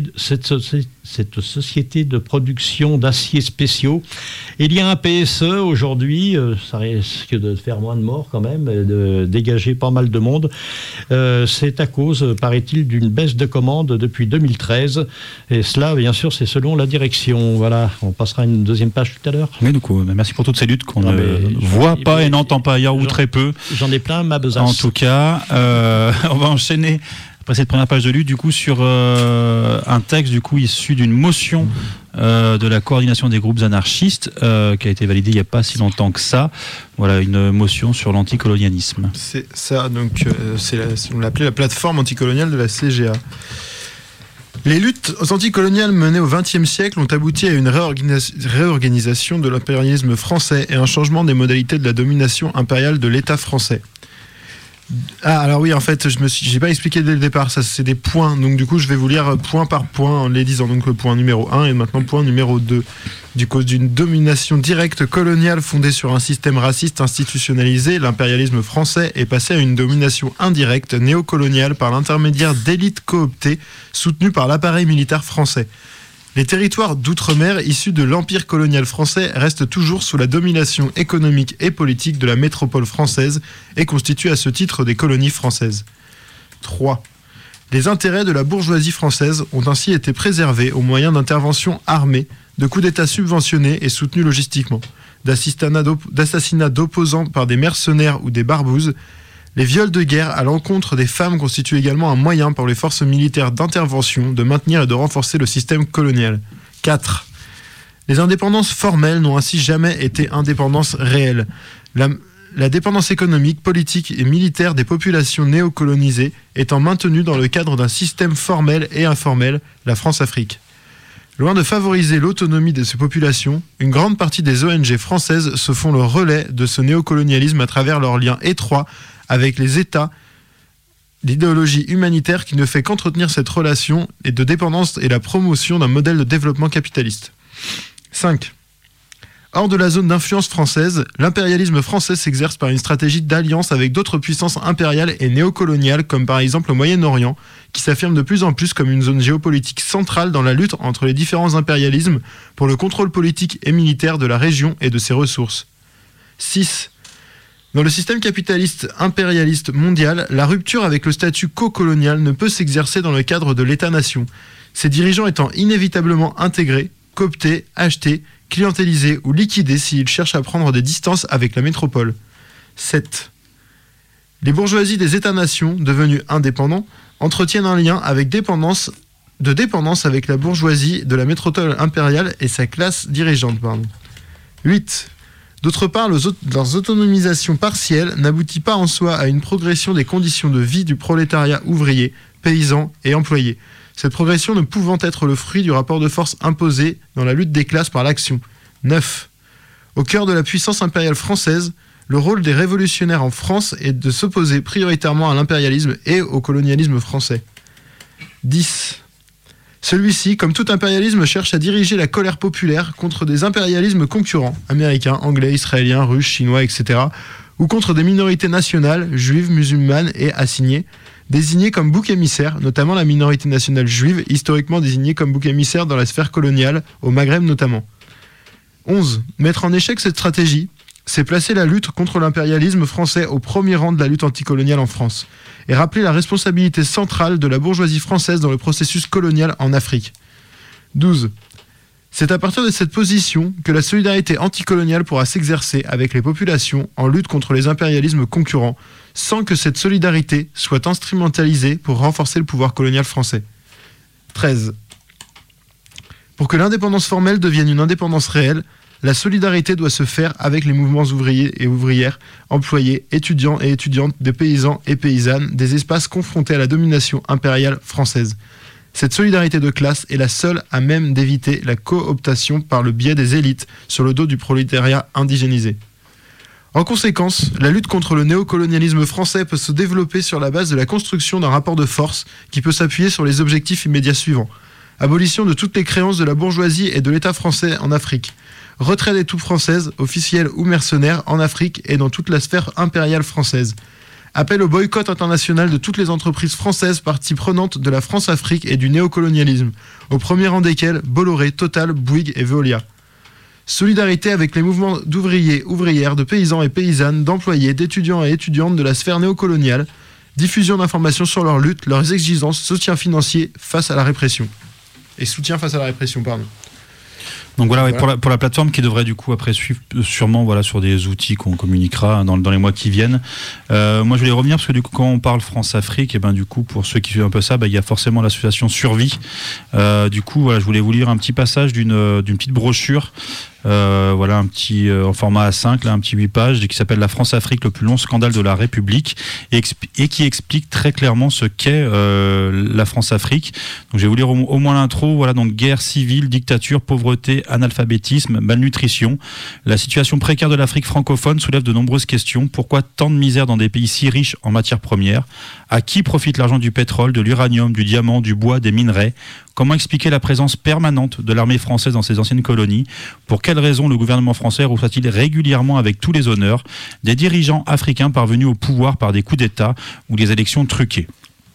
société de production d'aciers spéciaux. Il y a un PSE aujourd'hui, ça risque de faire moins de morts quand même, de dégager pas mal de monde. C'est à cause, paraît-il, d'une baisse de commandes depuis 2013. Et cela, bien sûr, c'est selon la direction. Voilà, on passera à une deuxième page tout à l'heure. Mais du coup, merci pour toutes ces luttes qu'on ne voit pas et n'entend pas ailleurs, ou très peu. J'en ai plein ma besace. En tout cas, on va enchaîner après cette première page de lutte, du coup, sur un texte, du coup, issu d'une motion de la coordination des groupes anarchistes, qui a été validée il n'y a pas si longtemps que ça. Voilà, une motion sur l'anticolonialisme. C'est ça, donc on l'appelait la plateforme anticoloniale de la CGA. Les luttes anticoloniales menées au XXe siècle ont abouti à une réorganisation de l'impérialisme français et un changement des modalités de la domination impériale de l'État français. Ah, alors oui, en fait, j'ai pas expliqué dès le départ, ça c'est des points, donc du coup je vais vous lire point par point en les disant. Donc le point numéro 1 et maintenant point numéro 2. Du cause d'une domination directe coloniale fondée sur un système raciste institutionnalisé, l'impérialisme français est passé à une domination indirecte néocoloniale par l'intermédiaire d'élites cooptées soutenues par l'appareil militaire français. Les territoires d'outre-mer issus de l'empire colonial français restent toujours sous la domination économique et politique de la métropole française et constituent à ce titre des colonies françaises. 3. Les intérêts de la bourgeoisie française ont ainsi été préservés au moyen d'interventions armées, de coups d'État subventionnés et soutenus logistiquement, d'assassinats d'opposants par des mercenaires ou des barbouzes. Les viols de guerre à l'encontre des femmes constituent également un moyen pour les forces militaires d'intervention de maintenir et de renforcer le système colonial. 4. Les indépendances formelles n'ont ainsi jamais été indépendances réelles. La dépendance économique, politique et militaire des populations néocolonisées étant maintenue dans le cadre d'un système formel et informel, la France-Afrique. Loin de favoriser l'autonomie de ces populations, une grande partie des ONG françaises se font le relais de ce néocolonialisme à travers leurs liens étroits avec les États, l'idéologie humanitaire qui ne fait qu'entretenir cette relation et de dépendance et la promotion d'un modèle de développement capitaliste. 5. Hors de la zone d'influence française, l'impérialisme français s'exerce par une stratégie d'alliance avec d'autres puissances impériales et néocoloniales, comme par exemple le Moyen-Orient, qui s'affirme de plus en plus comme une zone géopolitique centrale dans la lutte entre les différents impérialismes pour le contrôle politique et militaire de la région et de ses ressources. 6. Dans le système capitaliste impérialiste mondial, la rupture avec le statut co-colonial ne peut s'exercer dans le cadre de l'État-nation, ses dirigeants étant inévitablement intégrés, cooptés, achetés, clientélisés ou liquidés s'ils cherchent à prendre des distances avec la métropole. 7. Les bourgeoisies des États-nations, devenues indépendants, entretiennent un lien avec dépendance avec la bourgeoisie de la métropole impériale et sa classe dirigeante. 8. D'autre part, leur autonomisation partielle n'aboutit pas en soi à une progression des conditions de vie du prolétariat ouvrier, paysan et employé. cette progression ne pouvant être le fruit du rapport de force imposé dans la lutte des classes par l'action. 9. Au cœur de la puissance impériale française, le rôle des révolutionnaires en France est de s'opposer prioritairement à l'impérialisme et au colonialisme français. 10. Celui-ci, comme tout impérialisme, cherche à diriger la colère populaire contre des impérialismes concurrents, américains, anglais, israéliens, russes, chinois, etc., ou contre des minorités nationales, juives, musulmanes et assignées, désignées comme boucs émissaires, notamment la minorité nationale juive, historiquement désignée comme bouc émissaire dans la sphère coloniale, au Maghreb notamment. 11. Mettre en échec cette stratégie, c'est placer la lutte contre l'impérialisme français au premier rang de la lutte anticoloniale en France, et rappeler la responsabilité centrale de la bourgeoisie française dans le processus colonial en Afrique. 12. C'est à partir de cette position que la solidarité anticoloniale pourra s'exercer avec les populations en lutte contre les impérialismes concurrents, sans que cette solidarité soit instrumentalisée pour renforcer le pouvoir colonial français. 13. Pour que l'indépendance formelle devienne une indépendance réelle, la solidarité doit se faire avec les mouvements ouvriers et ouvrières, employés, étudiants et étudiantes, des paysans et paysannes, des espaces confrontés à la domination impériale française. Cette solidarité de classe est la seule à même d'éviter la cooptation par le biais des élites sur le dos du prolétariat indigénisé. En conséquence, la lutte contre le néocolonialisme français peut se développer sur la base de la construction d'un rapport de force qui peut s'appuyer sur les objectifs immédiats suivants. Abolition de toutes les créances de la bourgeoisie et de l'État français en Afrique. Retrait des troupes françaises, officielles ou mercenaires, en Afrique et dans toute la sphère impériale française. Appel au boycott international de toutes les entreprises françaises parties prenantes de la France-Afrique et du néocolonialisme, au premier rang desquelles Bolloré, Total, Bouygues et Veolia. Solidarité avec les mouvements d'ouvriers, ouvrières, de paysans et paysannes, d'employés, d'étudiants et étudiantes de la sphère néocoloniale. Diffusion d'informations sur leur lutte, leurs exigences, soutien financier face à la répression. Et soutien face à la répression, pardon. Donc voilà, ouais, pour la plateforme qui devrait du coup après suivre sûrement voilà, sur des outils qu'on communiquera dans les mois qui viennent. Moi je voulais revenir parce que du coup quand on parle France-Afrique, et ben du coup pour ceux qui suivent un peu ça, il y a forcément l'association Survie. Du coup voilà, je voulais vous lire un petit passage d'une petite brochure. Voilà un petit en format A5 là, un petit 8 pages qui s'appelle La France-Afrique, le plus long scandale de la République et qui explique très clairement ce qu'est la France-Afrique. Donc je vais vous lire au moins l'intro. Voilà, donc guerre civile, dictature, pauvreté, analphabétisme, malnutrition. La situation précaire de l'Afrique francophone soulève de nombreuses questions. Pourquoi tant de misère dans des pays si riches en matières premières? À qui profite l'argent du pétrole, de l'uranium, du diamant, du bois, des minerais? Comment expliquer la présence permanente de l'armée française dans ces anciennes colonies? Pour quelles raisons le gouvernement français reçoit-il régulièrement avec tous les honneurs des dirigeants africains parvenus au pouvoir par des coups d'État ou des élections truquées?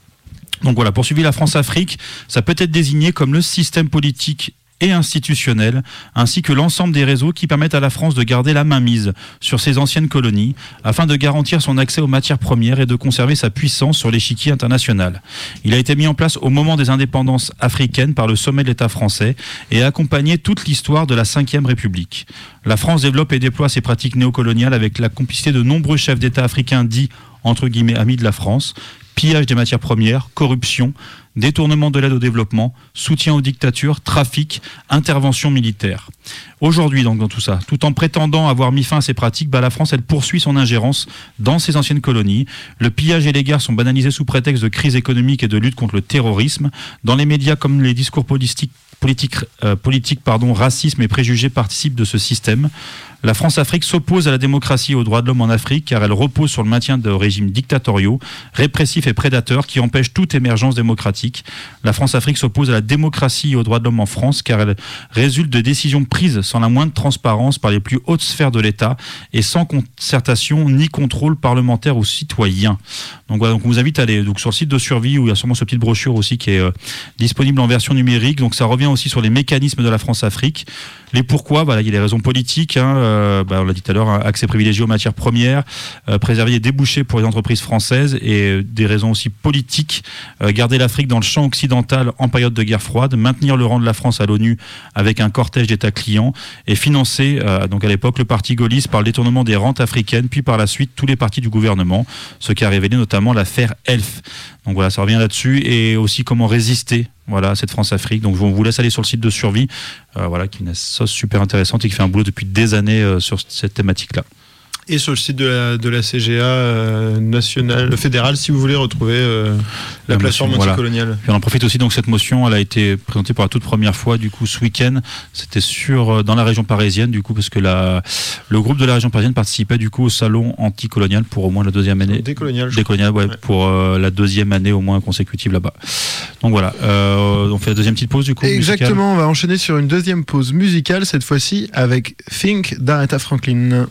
Donc voilà, poursuivi la France-Afrique, ça peut être désigné comme le système politique et institutionnel, ainsi que l'ensemble des réseaux qui permettent à la France de garder la mainmise sur ses anciennes colonies, afin de garantir son accès aux matières premières et de conserver sa puissance sur l'échiquier international. Il a été mis en place au moment des indépendances africaines par le sommet de l'État français et a accompagné toute l'histoire de la Ve République. La France développe et déploie ses pratiques néocoloniales avec la complicité de nombreux chefs d'État africains dits, entre guillemets, amis de la France, pillage des matières premières, corruption, détournement de l'aide au développement, soutien aux dictatures, trafic, intervention militaire. Aujourd'hui, donc, dans tout ça, tout en prétendant avoir mis fin à ces pratiques, la France, elle poursuit son ingérence dans ses anciennes colonies. Le pillage et les guerres sont banalisés sous prétexte de crise économique et de lutte contre le terrorisme. Dans les médias comme les discours politiques, racisme et préjugés participent de ce système. La France-Afrique s'oppose à la démocratie et aux droits de l'homme en Afrique car elle repose sur le maintien de régimes dictatoriaux, répressifs et prédateurs qui empêchent toute émergence démocratique. La France-Afrique s'oppose à la démocratie et aux droits de l'homme en France car elle résulte de décisions prises sans la moindre transparence par les plus hautes sphères de l'État et sans concertation ni contrôle parlementaire ou citoyen. Donc voilà, donc on vous invite à aller donc sur le site de Survie où il y a sûrement cette petite brochure aussi qui est disponible en version numérique. Donc ça revient aussi sur les mécanismes de la France-Afrique. Les pourquoi, voilà, il y a des raisons politiques, on l'a dit tout à l'heure, accès privilégié aux matières premières, préserver les débouchés pour les entreprises françaises et des raisons aussi politiques, garder l'Afrique dans le champ occidental en période de guerre froide, maintenir le rang de la France à l'ONU avec un cortège d'États clients et financer, donc à l'époque, le parti gaulliste par le détournement des rentes africaines, puis par la suite tous les partis du gouvernement, ce qui a révélé notamment l'affaire Elf. Donc voilà, ça revient là-dessus et aussi comment résister à cette France-Afrique. Donc on vous laisse aller sur le site de Survie, qui est une sauce super intéressante et qui fait un boulot depuis des années sur cette thématique-là. et sur le site de la CGA nationale, fédérale, si vous voulez retrouver la plateforme anticoloniale. Et on en profite aussi, donc cette motion, elle a été présentée pour la toute première fois, du coup, ce week-end. C'était dans la région parisienne, du coup, parce que le groupe de la région parisienne participait, du coup, au salon anticolonial pour au moins la deuxième année. Décolonial, pour la deuxième année au moins consécutive là-bas. Donc voilà, on fait la deuxième petite pause, du coup. Exactement, musicale. On va enchaîner sur une deuxième pause musicale, cette fois-ci avec Think d'Aretha Franklin.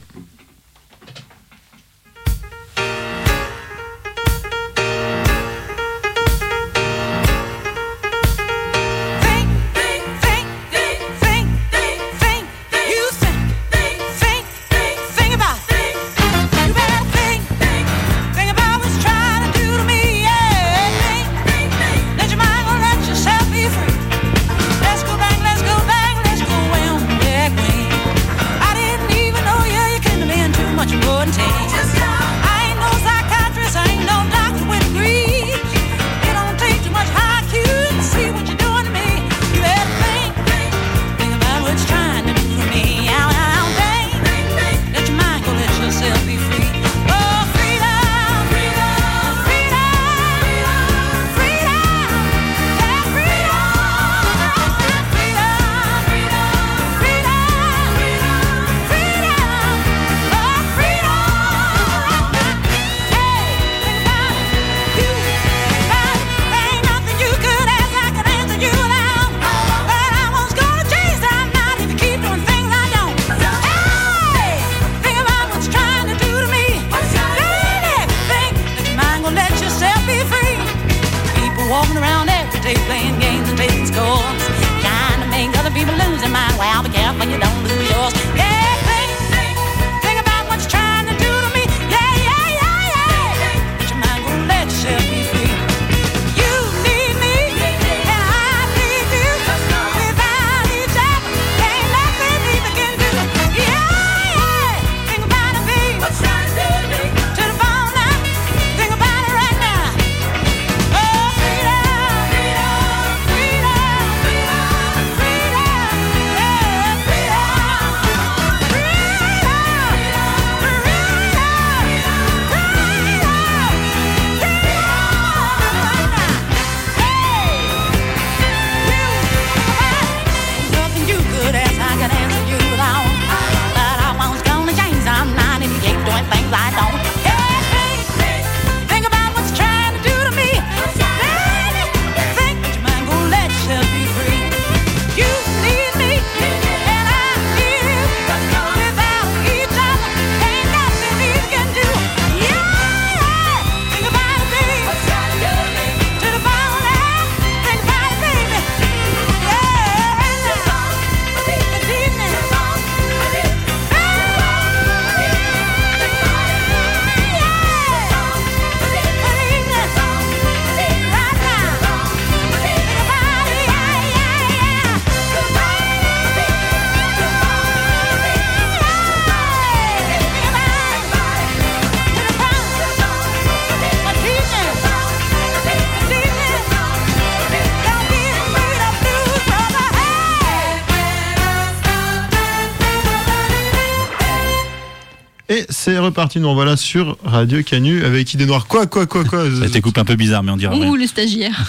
Et c'est reparti, nous voilà sur Radio Canu avec Idée Noire. Quoi Ça t'est coupé un peu bizarre, mais on dira. Ouh, Ouais. le stagiaire.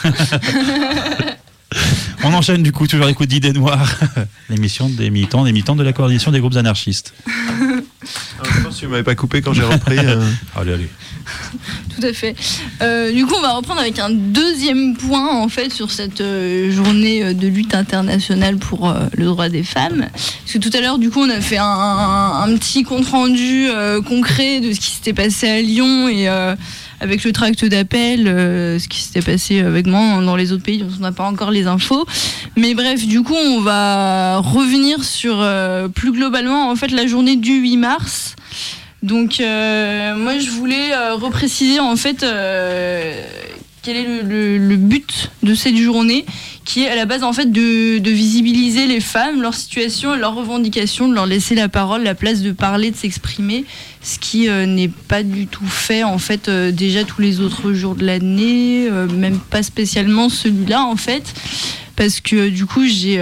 On enchaîne du coup, toujours les coups d'Idée Noire. L'émission des militants de la coordination des groupes anarchistes. Je pense que tu m'avais pas coupé quand j'ai repris. Allez. Tout à fait. Du coup, on va reprendre avec un deuxième point en fait sur cette journée de lutte internationale pour le droit des femmes. Parce que tout à l'heure, du coup, on a fait un petit compte rendu concret de ce qui s'était passé à Lyon et avec le tract d'appel, ce qui s'était passé vaguement dans les autres pays, on n'a pas encore les infos. Mais bref, du coup, on va revenir sur plus globalement en fait la journée du 8 mars. Donc moi je voulais repréciser en fait quel est le but de cette journée, qui est à la base en fait de visibiliser les femmes, leur situation et leurs revendications, de leur laisser la parole, la place de parler, de s'exprimer, ce qui n'est pas du tout fait en fait déjà tous les autres jours de l'année, même pas spécialement celui-là en fait. parce que du coup j'ai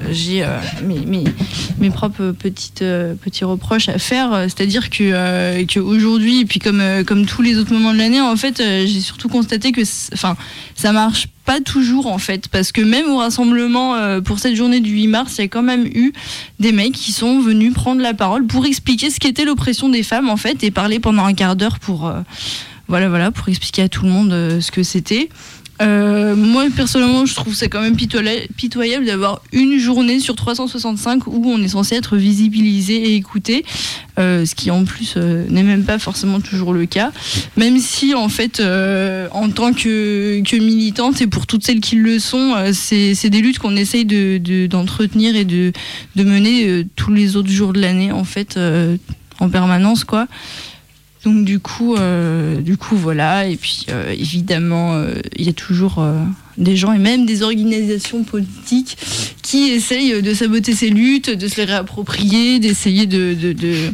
mes propres petits reproches à faire, c'est-à-dire que aujourd'hui, et puis comme tous les autres moments de l'année, en fait, j'ai surtout constaté que ça marche pas toujours, en fait, parce que même au rassemblement pour cette journée du 8 mars, il y a quand même eu des mecs qui sont venus prendre la parole pour expliquer ce qu'était l'oppression des femmes, en fait, et parler pendant un quart d'heure pour pour expliquer à tout le monde ce que c'était. Moi personnellement je trouve ça quand même pitoyable d'avoir une journée sur 365 où on est censé être visibilisé et écouté, ce qui en plus n'est même pas forcément toujours le cas, même si en fait en tant que militante, et pour toutes celles qui le sont, c'est des luttes qu'on essaye d'entretenir et de mener tous les autres jours de l'année, en fait, en permanence, quoi. Donc du coup voilà, et puis évidemment il y a toujours des gens et même des organisations politiques qui essayent de saboter ces luttes, de se les réapproprier, d'essayer de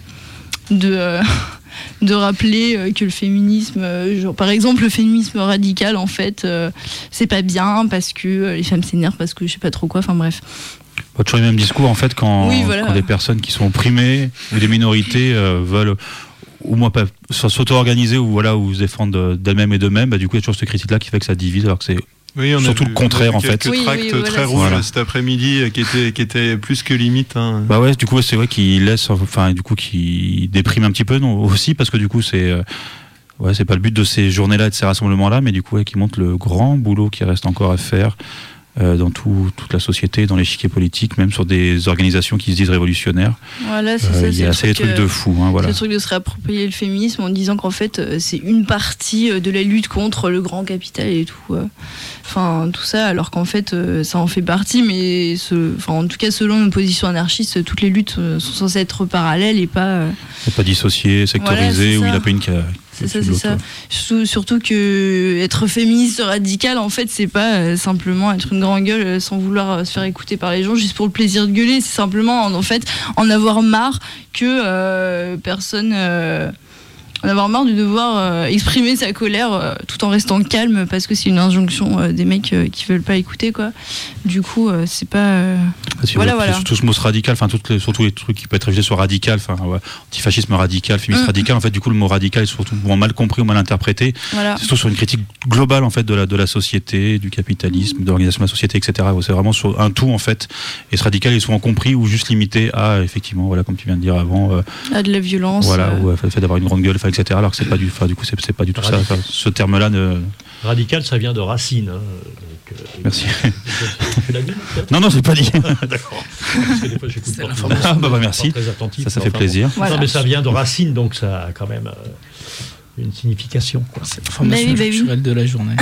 rappeler que le féminisme, par exemple le féminisme radical, en fait c'est pas bien parce que les femmes s'énervent, parce que je sais pas trop quoi, enfin bref. Toujours le même discours, en fait, quand des personnes qui sont opprimées ou des minorités veulent ou moi pas s'auto-organiser ou se défendre d'elles-mêmes et d'eux-mêmes, du coup il y a toujours cette critique-là qui fait que ça divise, alors que c'est surtout le contraire, en fait. Quelques tracts très rouges cet après-midi qui étaient plus que limite. Hein. Du coup c'est vrai qu'ils laissent, qui dépriment un petit peu aussi, parce que du coup c'est pas le but de ces journées-là et de ces rassemblements-là, mais du coup qui montrent le grand boulot qui reste encore à faire dans toute la société, dans l'échiquier politique, même sur des organisations qui se disent révolutionnaires. Voilà, c'est ça. Il y a assez des trucs de fous. C'est le truc de se réapproprier le féminisme en disant qu'en fait c'est une partie de la lutte contre le grand capital et tout. Enfin tout ça, alors qu'en fait ça en fait partie, mais en tout cas selon une position anarchiste, toutes les luttes sont censées être parallèles et pas dissociées, sectorisées, où il n'y a pas une qui a... C'est ça. Surtout que être féministe radical, en fait, c'est pas simplement être une grande gueule sans vouloir se faire écouter par les gens juste pour le plaisir de gueuler. C'est simplement, en fait, en avoir marre que personne... en avoir marre de devoir exprimer sa colère tout en restant calme, parce que c'est une injonction des mecs qui veulent pas écouter, quoi. Du coup, c'est pas... voilà. Tout ce mot radical, surtout les trucs qui peuvent être révisés sur radical, antifascisme radical, féministe radical, en fait, du coup, le mot radical est surtout mal compris ou mal interprété. Voilà. C'est surtout sur une critique globale, en fait, de la société, du capitalisme, de l'organisation de la société, etc. C'est vraiment sur un tout, en fait. Et ce radical est souvent compris ou juste limité à, effectivement, comme tu viens de dire avant... à de la violence. Ou le fait d'avoir une grande gueule, etc. Alors que c'est pas du tout radical. Ça. Ce terme-là radical, ça vient de racine. Merci. Tu l'as dit? Non, je l'ai pas dit. D'accord. Parce que des fois, j'écoute pas l'information. Merci. Très attentif, ça fait plaisir. Voilà. Non, mais ça vient de racine, donc ça a quand même une signification. C'est l'information culturelle de la journée.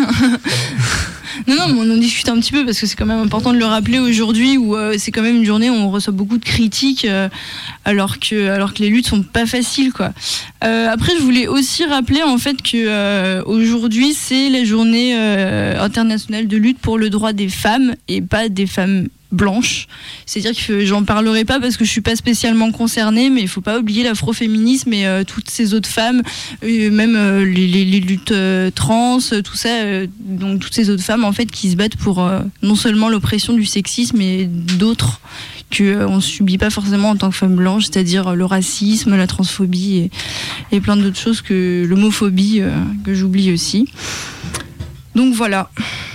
Non, mais on en discute un petit peu parce que c'est quand même important de le rappeler aujourd'hui, où c'est quand même une journée où on reçoit beaucoup de critiques alors que les luttes sont pas faciles, quoi. Après, je voulais aussi rappeler en fait que aujourd'hui c'est la journée internationale de lutte pour le droit des femmes et pas des femmes blanche. C'est-à-dire que j'en parlerai pas parce que je suis pas spécialement concernée, mais il faut pas oublier l'afroféminisme et toutes ces autres femmes, même les luttes trans, tout ça, donc toutes ces autres femmes en fait qui se battent pour non seulement l'oppression du sexisme, mais d'autres qu'on subit pas forcément en tant que femme blanche, c'est-à-dire le racisme, la transphobie et plein d'autres choses, que l'homophobie que j'oublie aussi. Donc voilà.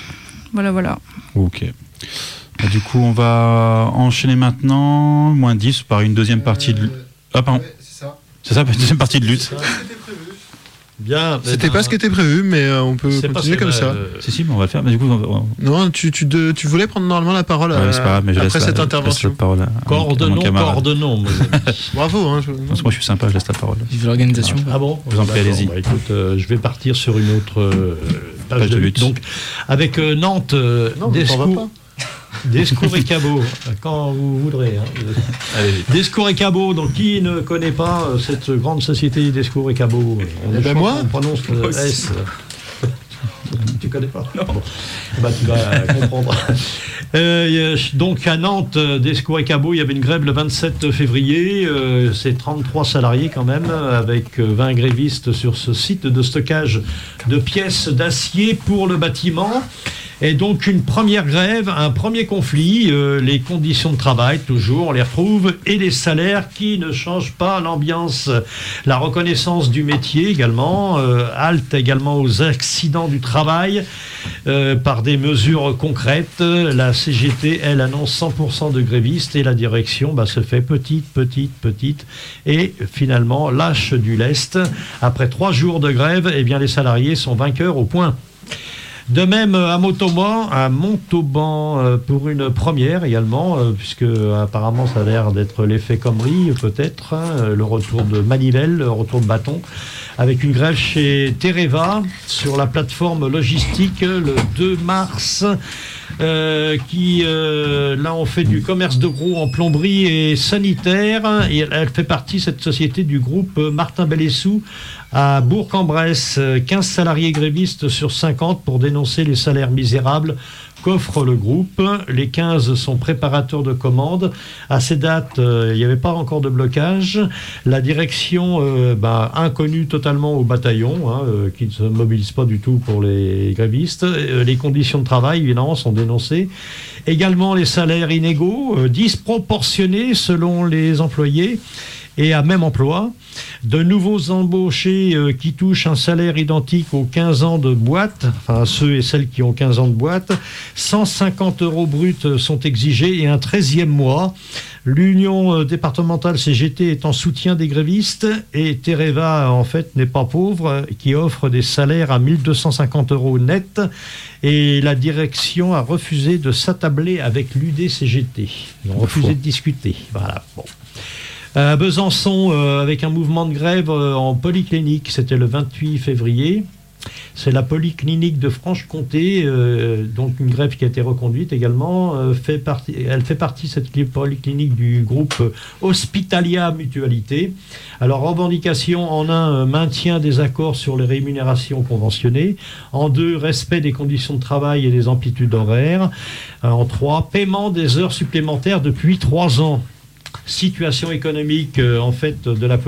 Ok. Du coup, on va enchaîner maintenant, -10, par une deuxième partie de... Ah, pardon. Ouais, c'est ça. C'est ça, une deuxième partie de lutte. Bien. C'était pas ce qui était prévu, mais on peut continuer comme ça. Si, mais on va le faire. Mais du coup, non, tu voulais prendre normalement la parole c'est pas grave, mais après cette intervention. Coordonnons. Bravo. Moi, je suis sympa, je laisse la parole. Vive l'organisation. Ah bon? Je vous en prie, allez-y. Écoute, je vais partir sur une autre page de lutte. Donc, avec Nantes, Descours et Cabot, quand vous voudrez. Descours et Cabot, donc qui ne connaît pas cette grande société Descours et Cabot? On prononce le S. Tu connais pas? Non. Bon. Tu vas comprendre. Donc à Nantes, Descours et Cabot, il y avait une grève le 27 février. C'est 33 salariés quand même, avec 20 grévistes sur ce site de stockage de pièces d'acier pour le bâtiment. Et donc une première grève, un premier conflit, les conditions de travail toujours, on les retrouve, et les salaires qui ne changent pas l'ambiance. La reconnaissance du métier également, halte également aux accidents du travail par des mesures concrètes. La CGT, elle, annonce 100% de grévistes et la direction se fait petite et finalement lâche du lest. Après 3 jours de grève, eh bien, les salariés sont vainqueurs au point. De même à Montauban pour une première également, puisque apparemment ça a l'air d'être l'effet Comrie peut-être, le retour de manivelle, le retour de bâton, avec une grève chez Tereva sur la plateforme logistique le 2 mars. Qui là on fait du commerce de gros en plomberie et sanitaire, et elle fait partie, cette société, du groupe Martin Bellessou à Bourg-en-Bresse. 15 salariés grévistes sur 50 pour dénoncer les salaires misérables qu'offre le groupe. Les 15 sont préparateurs de commandes. À ces dates, il n'y avait pas encore de blocage. La direction, inconnue totalement au bataillon, qui ne se mobilise pas du tout pour les grévistes. Les conditions de travail, évidemment, sont dénoncées. Également, les salaires inégaux, disproportionnés selon les employés et à même emploi. De nouveaux embauchés qui touchent un salaire identique aux 15 ans de boîte, enfin ceux et celles qui ont 15 ans de boîte. 150 € bruts sont exigés et un 13e mois. L'union départementale CGT est en soutien des grévistes, et Tereva, en fait, n'est pas pauvre, qui offre des salaires à 1 250 € net, et la direction a refusé de s'attabler avec l'UDCGT. Ils ont refusé de discuter. Voilà. Bon. À Besançon, avec un mouvement de grève en polyclinique, c'était le 28 février. C'est la polyclinique de Franche-Comté, donc une grève qui a été reconduite également. Elle fait partie, cette polyclinique, du groupe Hospitalia Mutualité. Alors, revendication en 1, maintien des accords sur les rémunérations conventionnées. En 2, respect des conditions de travail et des amplitudes horaires. En 3, paiement des heures supplémentaires depuis 3 ans. Situation économique, en fait, de la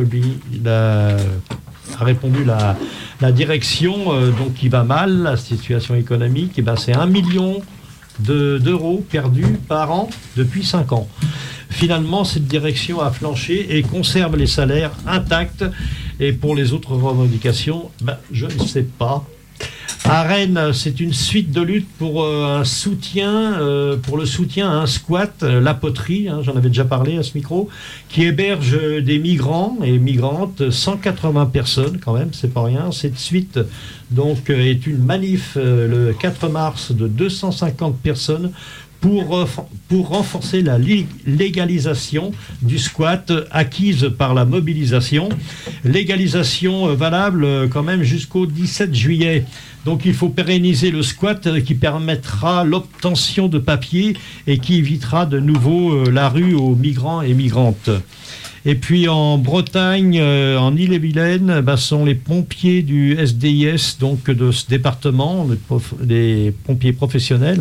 a répondu la direction, donc qui va mal, la situation économique, c'est 1 million d'euros perdus par an depuis 5 ans. Finalement, cette direction a flanché et conserve les salaires intacts. Et pour les autres revendications, je ne sais pas. À Rennes, c'est une suite de lutte pour le soutien à un squat, la Poterie, j'en avais déjà parlé à ce micro, qui héberge des migrants et migrantes, 180 personnes quand même, c'est pas rien. Cette suite donc est une manif le 4 mars de 250 personnes pour renforcer la légalisation du squat acquise par la mobilisation. Légalisation valable quand même jusqu'au 17 juillet. Donc il faut pérenniser le squat qui permettra l'obtention de papiers et qui évitera de nouveau la rue aux migrants et migrantes. Et puis en Bretagne, en Ille-et-Vilaine, sont les pompiers du SDIS, donc de ce département, des pompiers professionnels,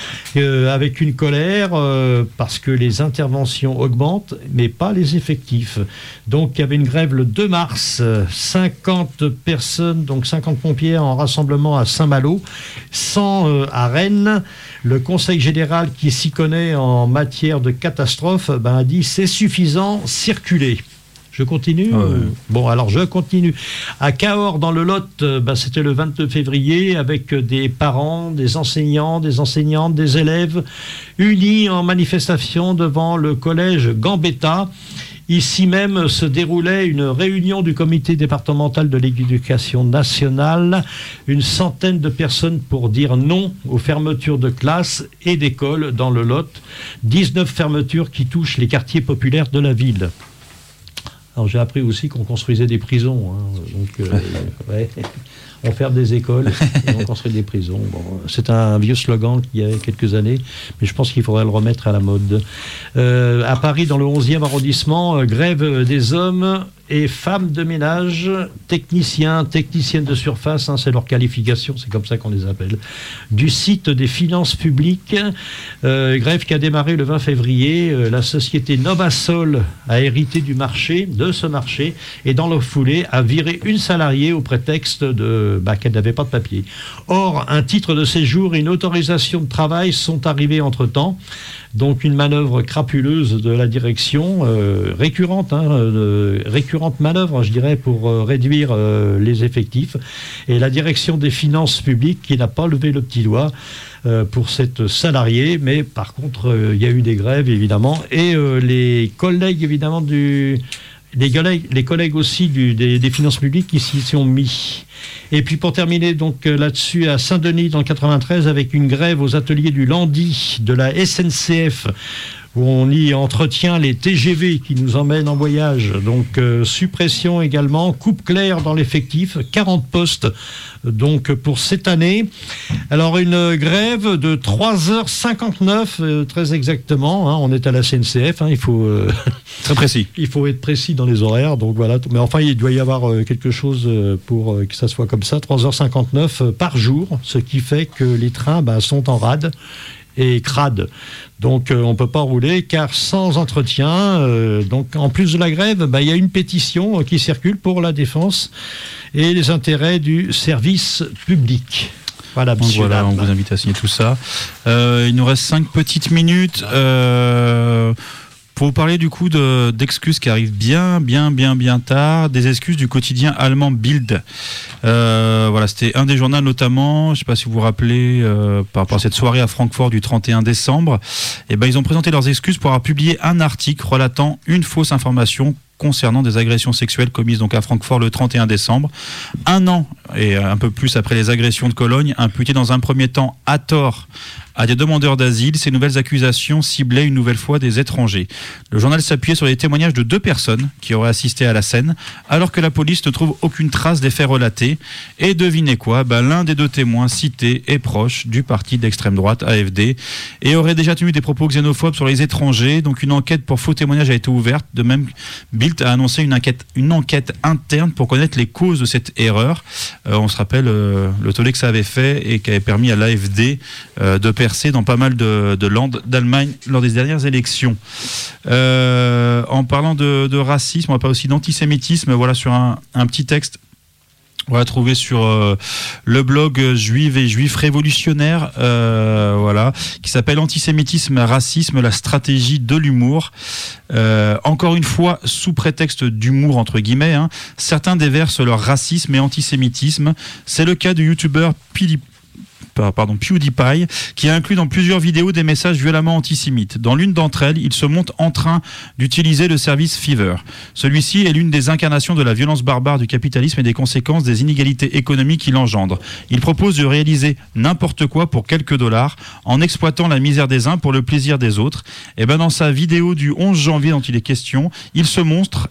avec une colère parce que les interventions augmentent, mais pas les effectifs. Donc il y avait une grève le 2 mars, 50 personnes, donc 50 pompiers en rassemblement à Saint-Malo, 100 à Rennes. Le Conseil général, qui s'y connaît en matière de catastrophe, a dit c'est suffisant, circulez. Je continue ? Bon, alors je continue. À Cahors, dans le Lot, c'était le 22 février, avec des parents, des enseignants, des enseignantes, des élèves, unis en manifestation devant le collège Gambetta. Ici même se déroulait une réunion du comité départemental de l'éducation nationale. Une centaine de personnes pour dire non aux fermetures de classes et d'écoles dans le Lot. 19 fermetures qui touchent les quartiers populaires de la ville. Alors j'ai appris aussi qu'on construisait des prisons. On ferme des écoles et on construit des prisons. Bon, c'est un vieux slogan qu'il y a quelques années, mais je pense qu'il faudrait le remettre à la mode. À Paris, dans le 11e arrondissement, grève des hommes et femmes de ménage, techniciennes de surface, c'est leur qualification, c'est comme ça qu'on les appelle, du site des finances publiques. Grève qui a démarré le 20 février. La société Novasol a hérité de ce marché, et dans la foulée a viré une salariée au prétexte de qu'elle n'avait pas de papier. Or, un titre de séjour et une autorisation de travail sont arrivés entre-temps. Donc une manœuvre crapuleuse de la direction, récurrente manœuvre, je dirais, pour réduire les effectifs. Et la direction des finances publiques qui n'a pas levé le petit doigt pour cette salariée, mais par contre, il y a eu des grèves, évidemment, et les collègues, évidemment, les collègues aussi des finances publiques qui s'y sont mis. Et puis pour terminer donc là-dessus, à Saint-Denis dans le 93, avec une grève aux ateliers du Landy de la SNCF, où on y entretient les TGV qui nous emmènent en voyage. Donc suppression également, coupe claire dans l'effectif, 40 postes donc pour cette année. Alors une grève de 3h59 très exactement, hein, on est à la SNCF, hein, il faut très précis. Il faut être précis dans les horaires, donc voilà. Mais enfin, il doit y avoir quelque chose pour que ça soit comme ça, 3h59 par jour, ce qui fait que les trains sont en rade et crade. Donc on ne peut pas rouler car sans entretien. Donc en plus de la grève, il y a une pétition qui circule pour la défense et les intérêts du service public. Voilà, monsieur. Voilà, on vous invite à signer tout ça. Il nous reste 5 petites minutes. Pour vous parler du coup d'excuses qui arrivent bien tard, des excuses du quotidien allemand Bild. Voilà, c'était un des journaux notamment, je ne sais pas si vous vous rappelez, par rapport à cette soirée à Francfort du 31 décembre, et ils ont présenté leurs excuses pour avoir publié un article relatant une fausse information concernant des agressions sexuelles commises donc à Francfort le 31 décembre. Un an et un peu plus après les agressions de Cologne, imputées dans un premier temps à tort à des demandeurs d'asile, ces nouvelles accusations ciblaient une nouvelle fois des étrangers. Le journal s'appuyait sur les témoignages de 2 personnes qui auraient assisté à la scène, alors que la police ne trouve aucune trace des faits relatés. Et devinez quoi, l'un des 2 témoins cités est proche du parti d'extrême droite AfD et aurait déjà tenu des propos xénophobes sur les étrangers. Donc une enquête pour faux témoignages a été ouverte. De même, Bild a annoncé une enquête interne pour connaître les causes de cette erreur. On se rappelle le tollé que ça avait fait et qui avait permis à l'AfD de percer dans pas mal de landes d'Allemagne lors des dernières élections. En parlant de racisme, on va parler aussi d'antisémitisme. Voilà, sur un petit texte. On va trouver sur le blog Juives et Juifs révolutionnaires, voilà, qui s'appelle Antisémitisme, racisme, la stratégie de l'humour. Encore une fois, sous prétexte d'humour entre guillemets, certains déversent leur racisme et antisémitisme. C'est le cas du youtubeur PewDiePie, qui a inclus dans plusieurs vidéos des messages violemment antisémites. Dans l'une d'entre elles, il se montre en train d'utiliser le service Fiverr. Celui-ci est l'une des incarnations de la violence barbare du capitalisme et des conséquences des inégalités économiques qu'il engendre. Il propose de réaliser n'importe quoi pour quelques dollars, en exploitant la misère des uns pour le plaisir des autres. Et dans sa vidéo du 11 janvier dont il est question, il se montre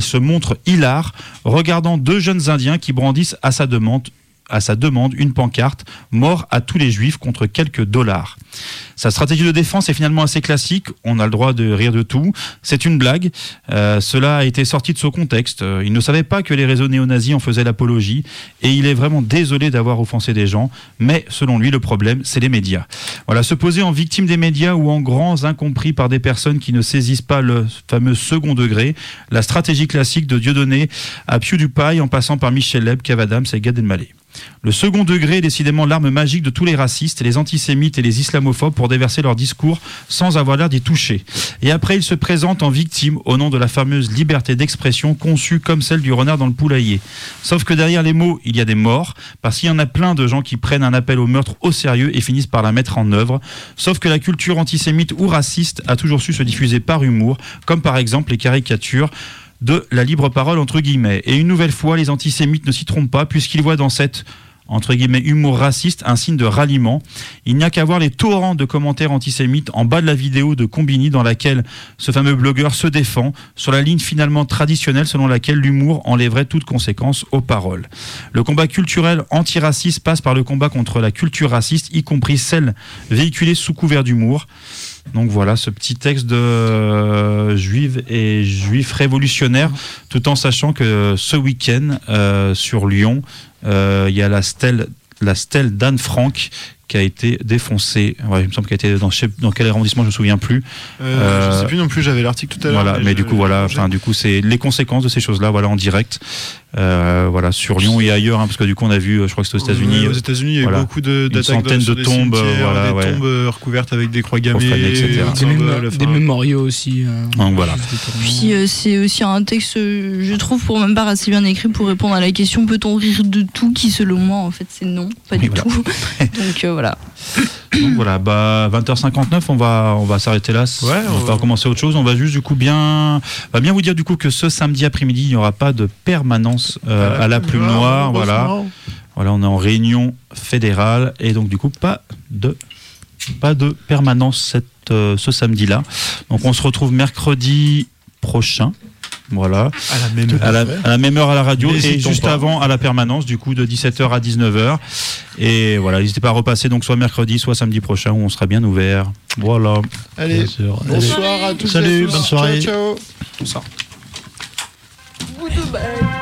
hilar, regardant 2 jeunes Indiens qui brandissent à sa demande une pancarte « Mort à tous les juifs contre quelques dollars ». Sa stratégie de défense est finalement assez classique, on a le droit de rire de tout, c'est une blague, cela a été sorti de son contexte, il ne savait pas que les réseaux néo-nazis en faisaient l'apologie, et il est vraiment désolé d'avoir offensé des gens, mais selon lui le problème c'est les médias. Voilà, se poser en victime des médias ou en grands incompris par des personnes qui ne saisissent pas le fameux second degré, la stratégie classique de Dieudonné à PewDiePie en passant par Michel Leb, Kev Adams et Gad Elmaleh. Le second degré est décidément l'arme magique de tous les racistes, les antisémites et les islamophobes pour déverser leur discours sans avoir l'air d'y toucher. Et après, ils se présentent en victimes au nom de la fameuse liberté d'expression conçue comme celle du renard dans le poulailler. Sauf que derrière les mots, il y a des morts, parce qu'il y en a plein de gens qui prennent un appel au meurtre au sérieux et finissent par la mettre en œuvre. Sauf que la culture antisémite ou raciste a toujours su se diffuser par humour, comme par exemple les caricatures de la libre parole entre guillemets. Et une nouvelle fois, les antisémites ne s'y trompent pas puisqu'ils voient dans cette entre guillemets humour raciste un signe de ralliement. Il n'y a qu'à voir les torrents de commentaires antisémites en bas de la vidéo de Combini dans laquelle ce fameux blogueur se défend sur la ligne finalement traditionnelle selon laquelle l'humour enlèverait toute conséquence aux paroles. Le combat culturel antiraciste passe par le combat contre la culture raciste, y compris celle véhiculée sous couvert d'humour. Donc voilà ce petit texte de Juives et Juifs révolutionnaires, tout en sachant que ce week-end sur Lyon, il y a la stèle d'Anne Frank qui a été défoncé. Ouais, il me semble qu'il a été dans quel arrondissement, je me souviens plus. Je sais plus non plus, j'avais l'article tout à l'heure. Voilà, mais du coup voilà, enfin du coup c'est les conséquences de ces choses-là, voilà en direct, voilà sur Lyon et ailleurs, hein, parce que du coup on a vu, je crois que c'était aux États-Unis. Aux États-Unis, il y a eu voilà, beaucoup d'attaques centaine sur de des tombes, cimetières, voilà, des tombes recouvertes avec des croix gammées, profanées, etc. Des mémoriaux aussi. Donc voilà. Puis c'est aussi un texte, je trouve, pour ma part assez bien écrit pour répondre à la question peut-on rire de tout, qui selon moi en fait c'est non, pas du voilà. tout. Donc voilà. Donc voilà, 20h59, on va s'arrêter là. Ouais, on va recommencer autre chose. On va juste du coup bien vous dire du coup que ce samedi après-midi, il n'y aura pas de permanence à la Plume Noire. Voilà, on est en réunion fédérale et donc du coup pas de permanence ce samedi-là. Donc on se retrouve mercredi prochain. Voilà, à la même heure à la radio et juste avant à la permanence, du coup de 17h à 19h. Et voilà, n'hésitez pas à repasser donc soit mercredi, soit samedi prochain où on sera bien ouvert. Voilà. Allez, bonsoir à tous. Salut, bonne soirée. Ciao. Bonsoir. Goodbye.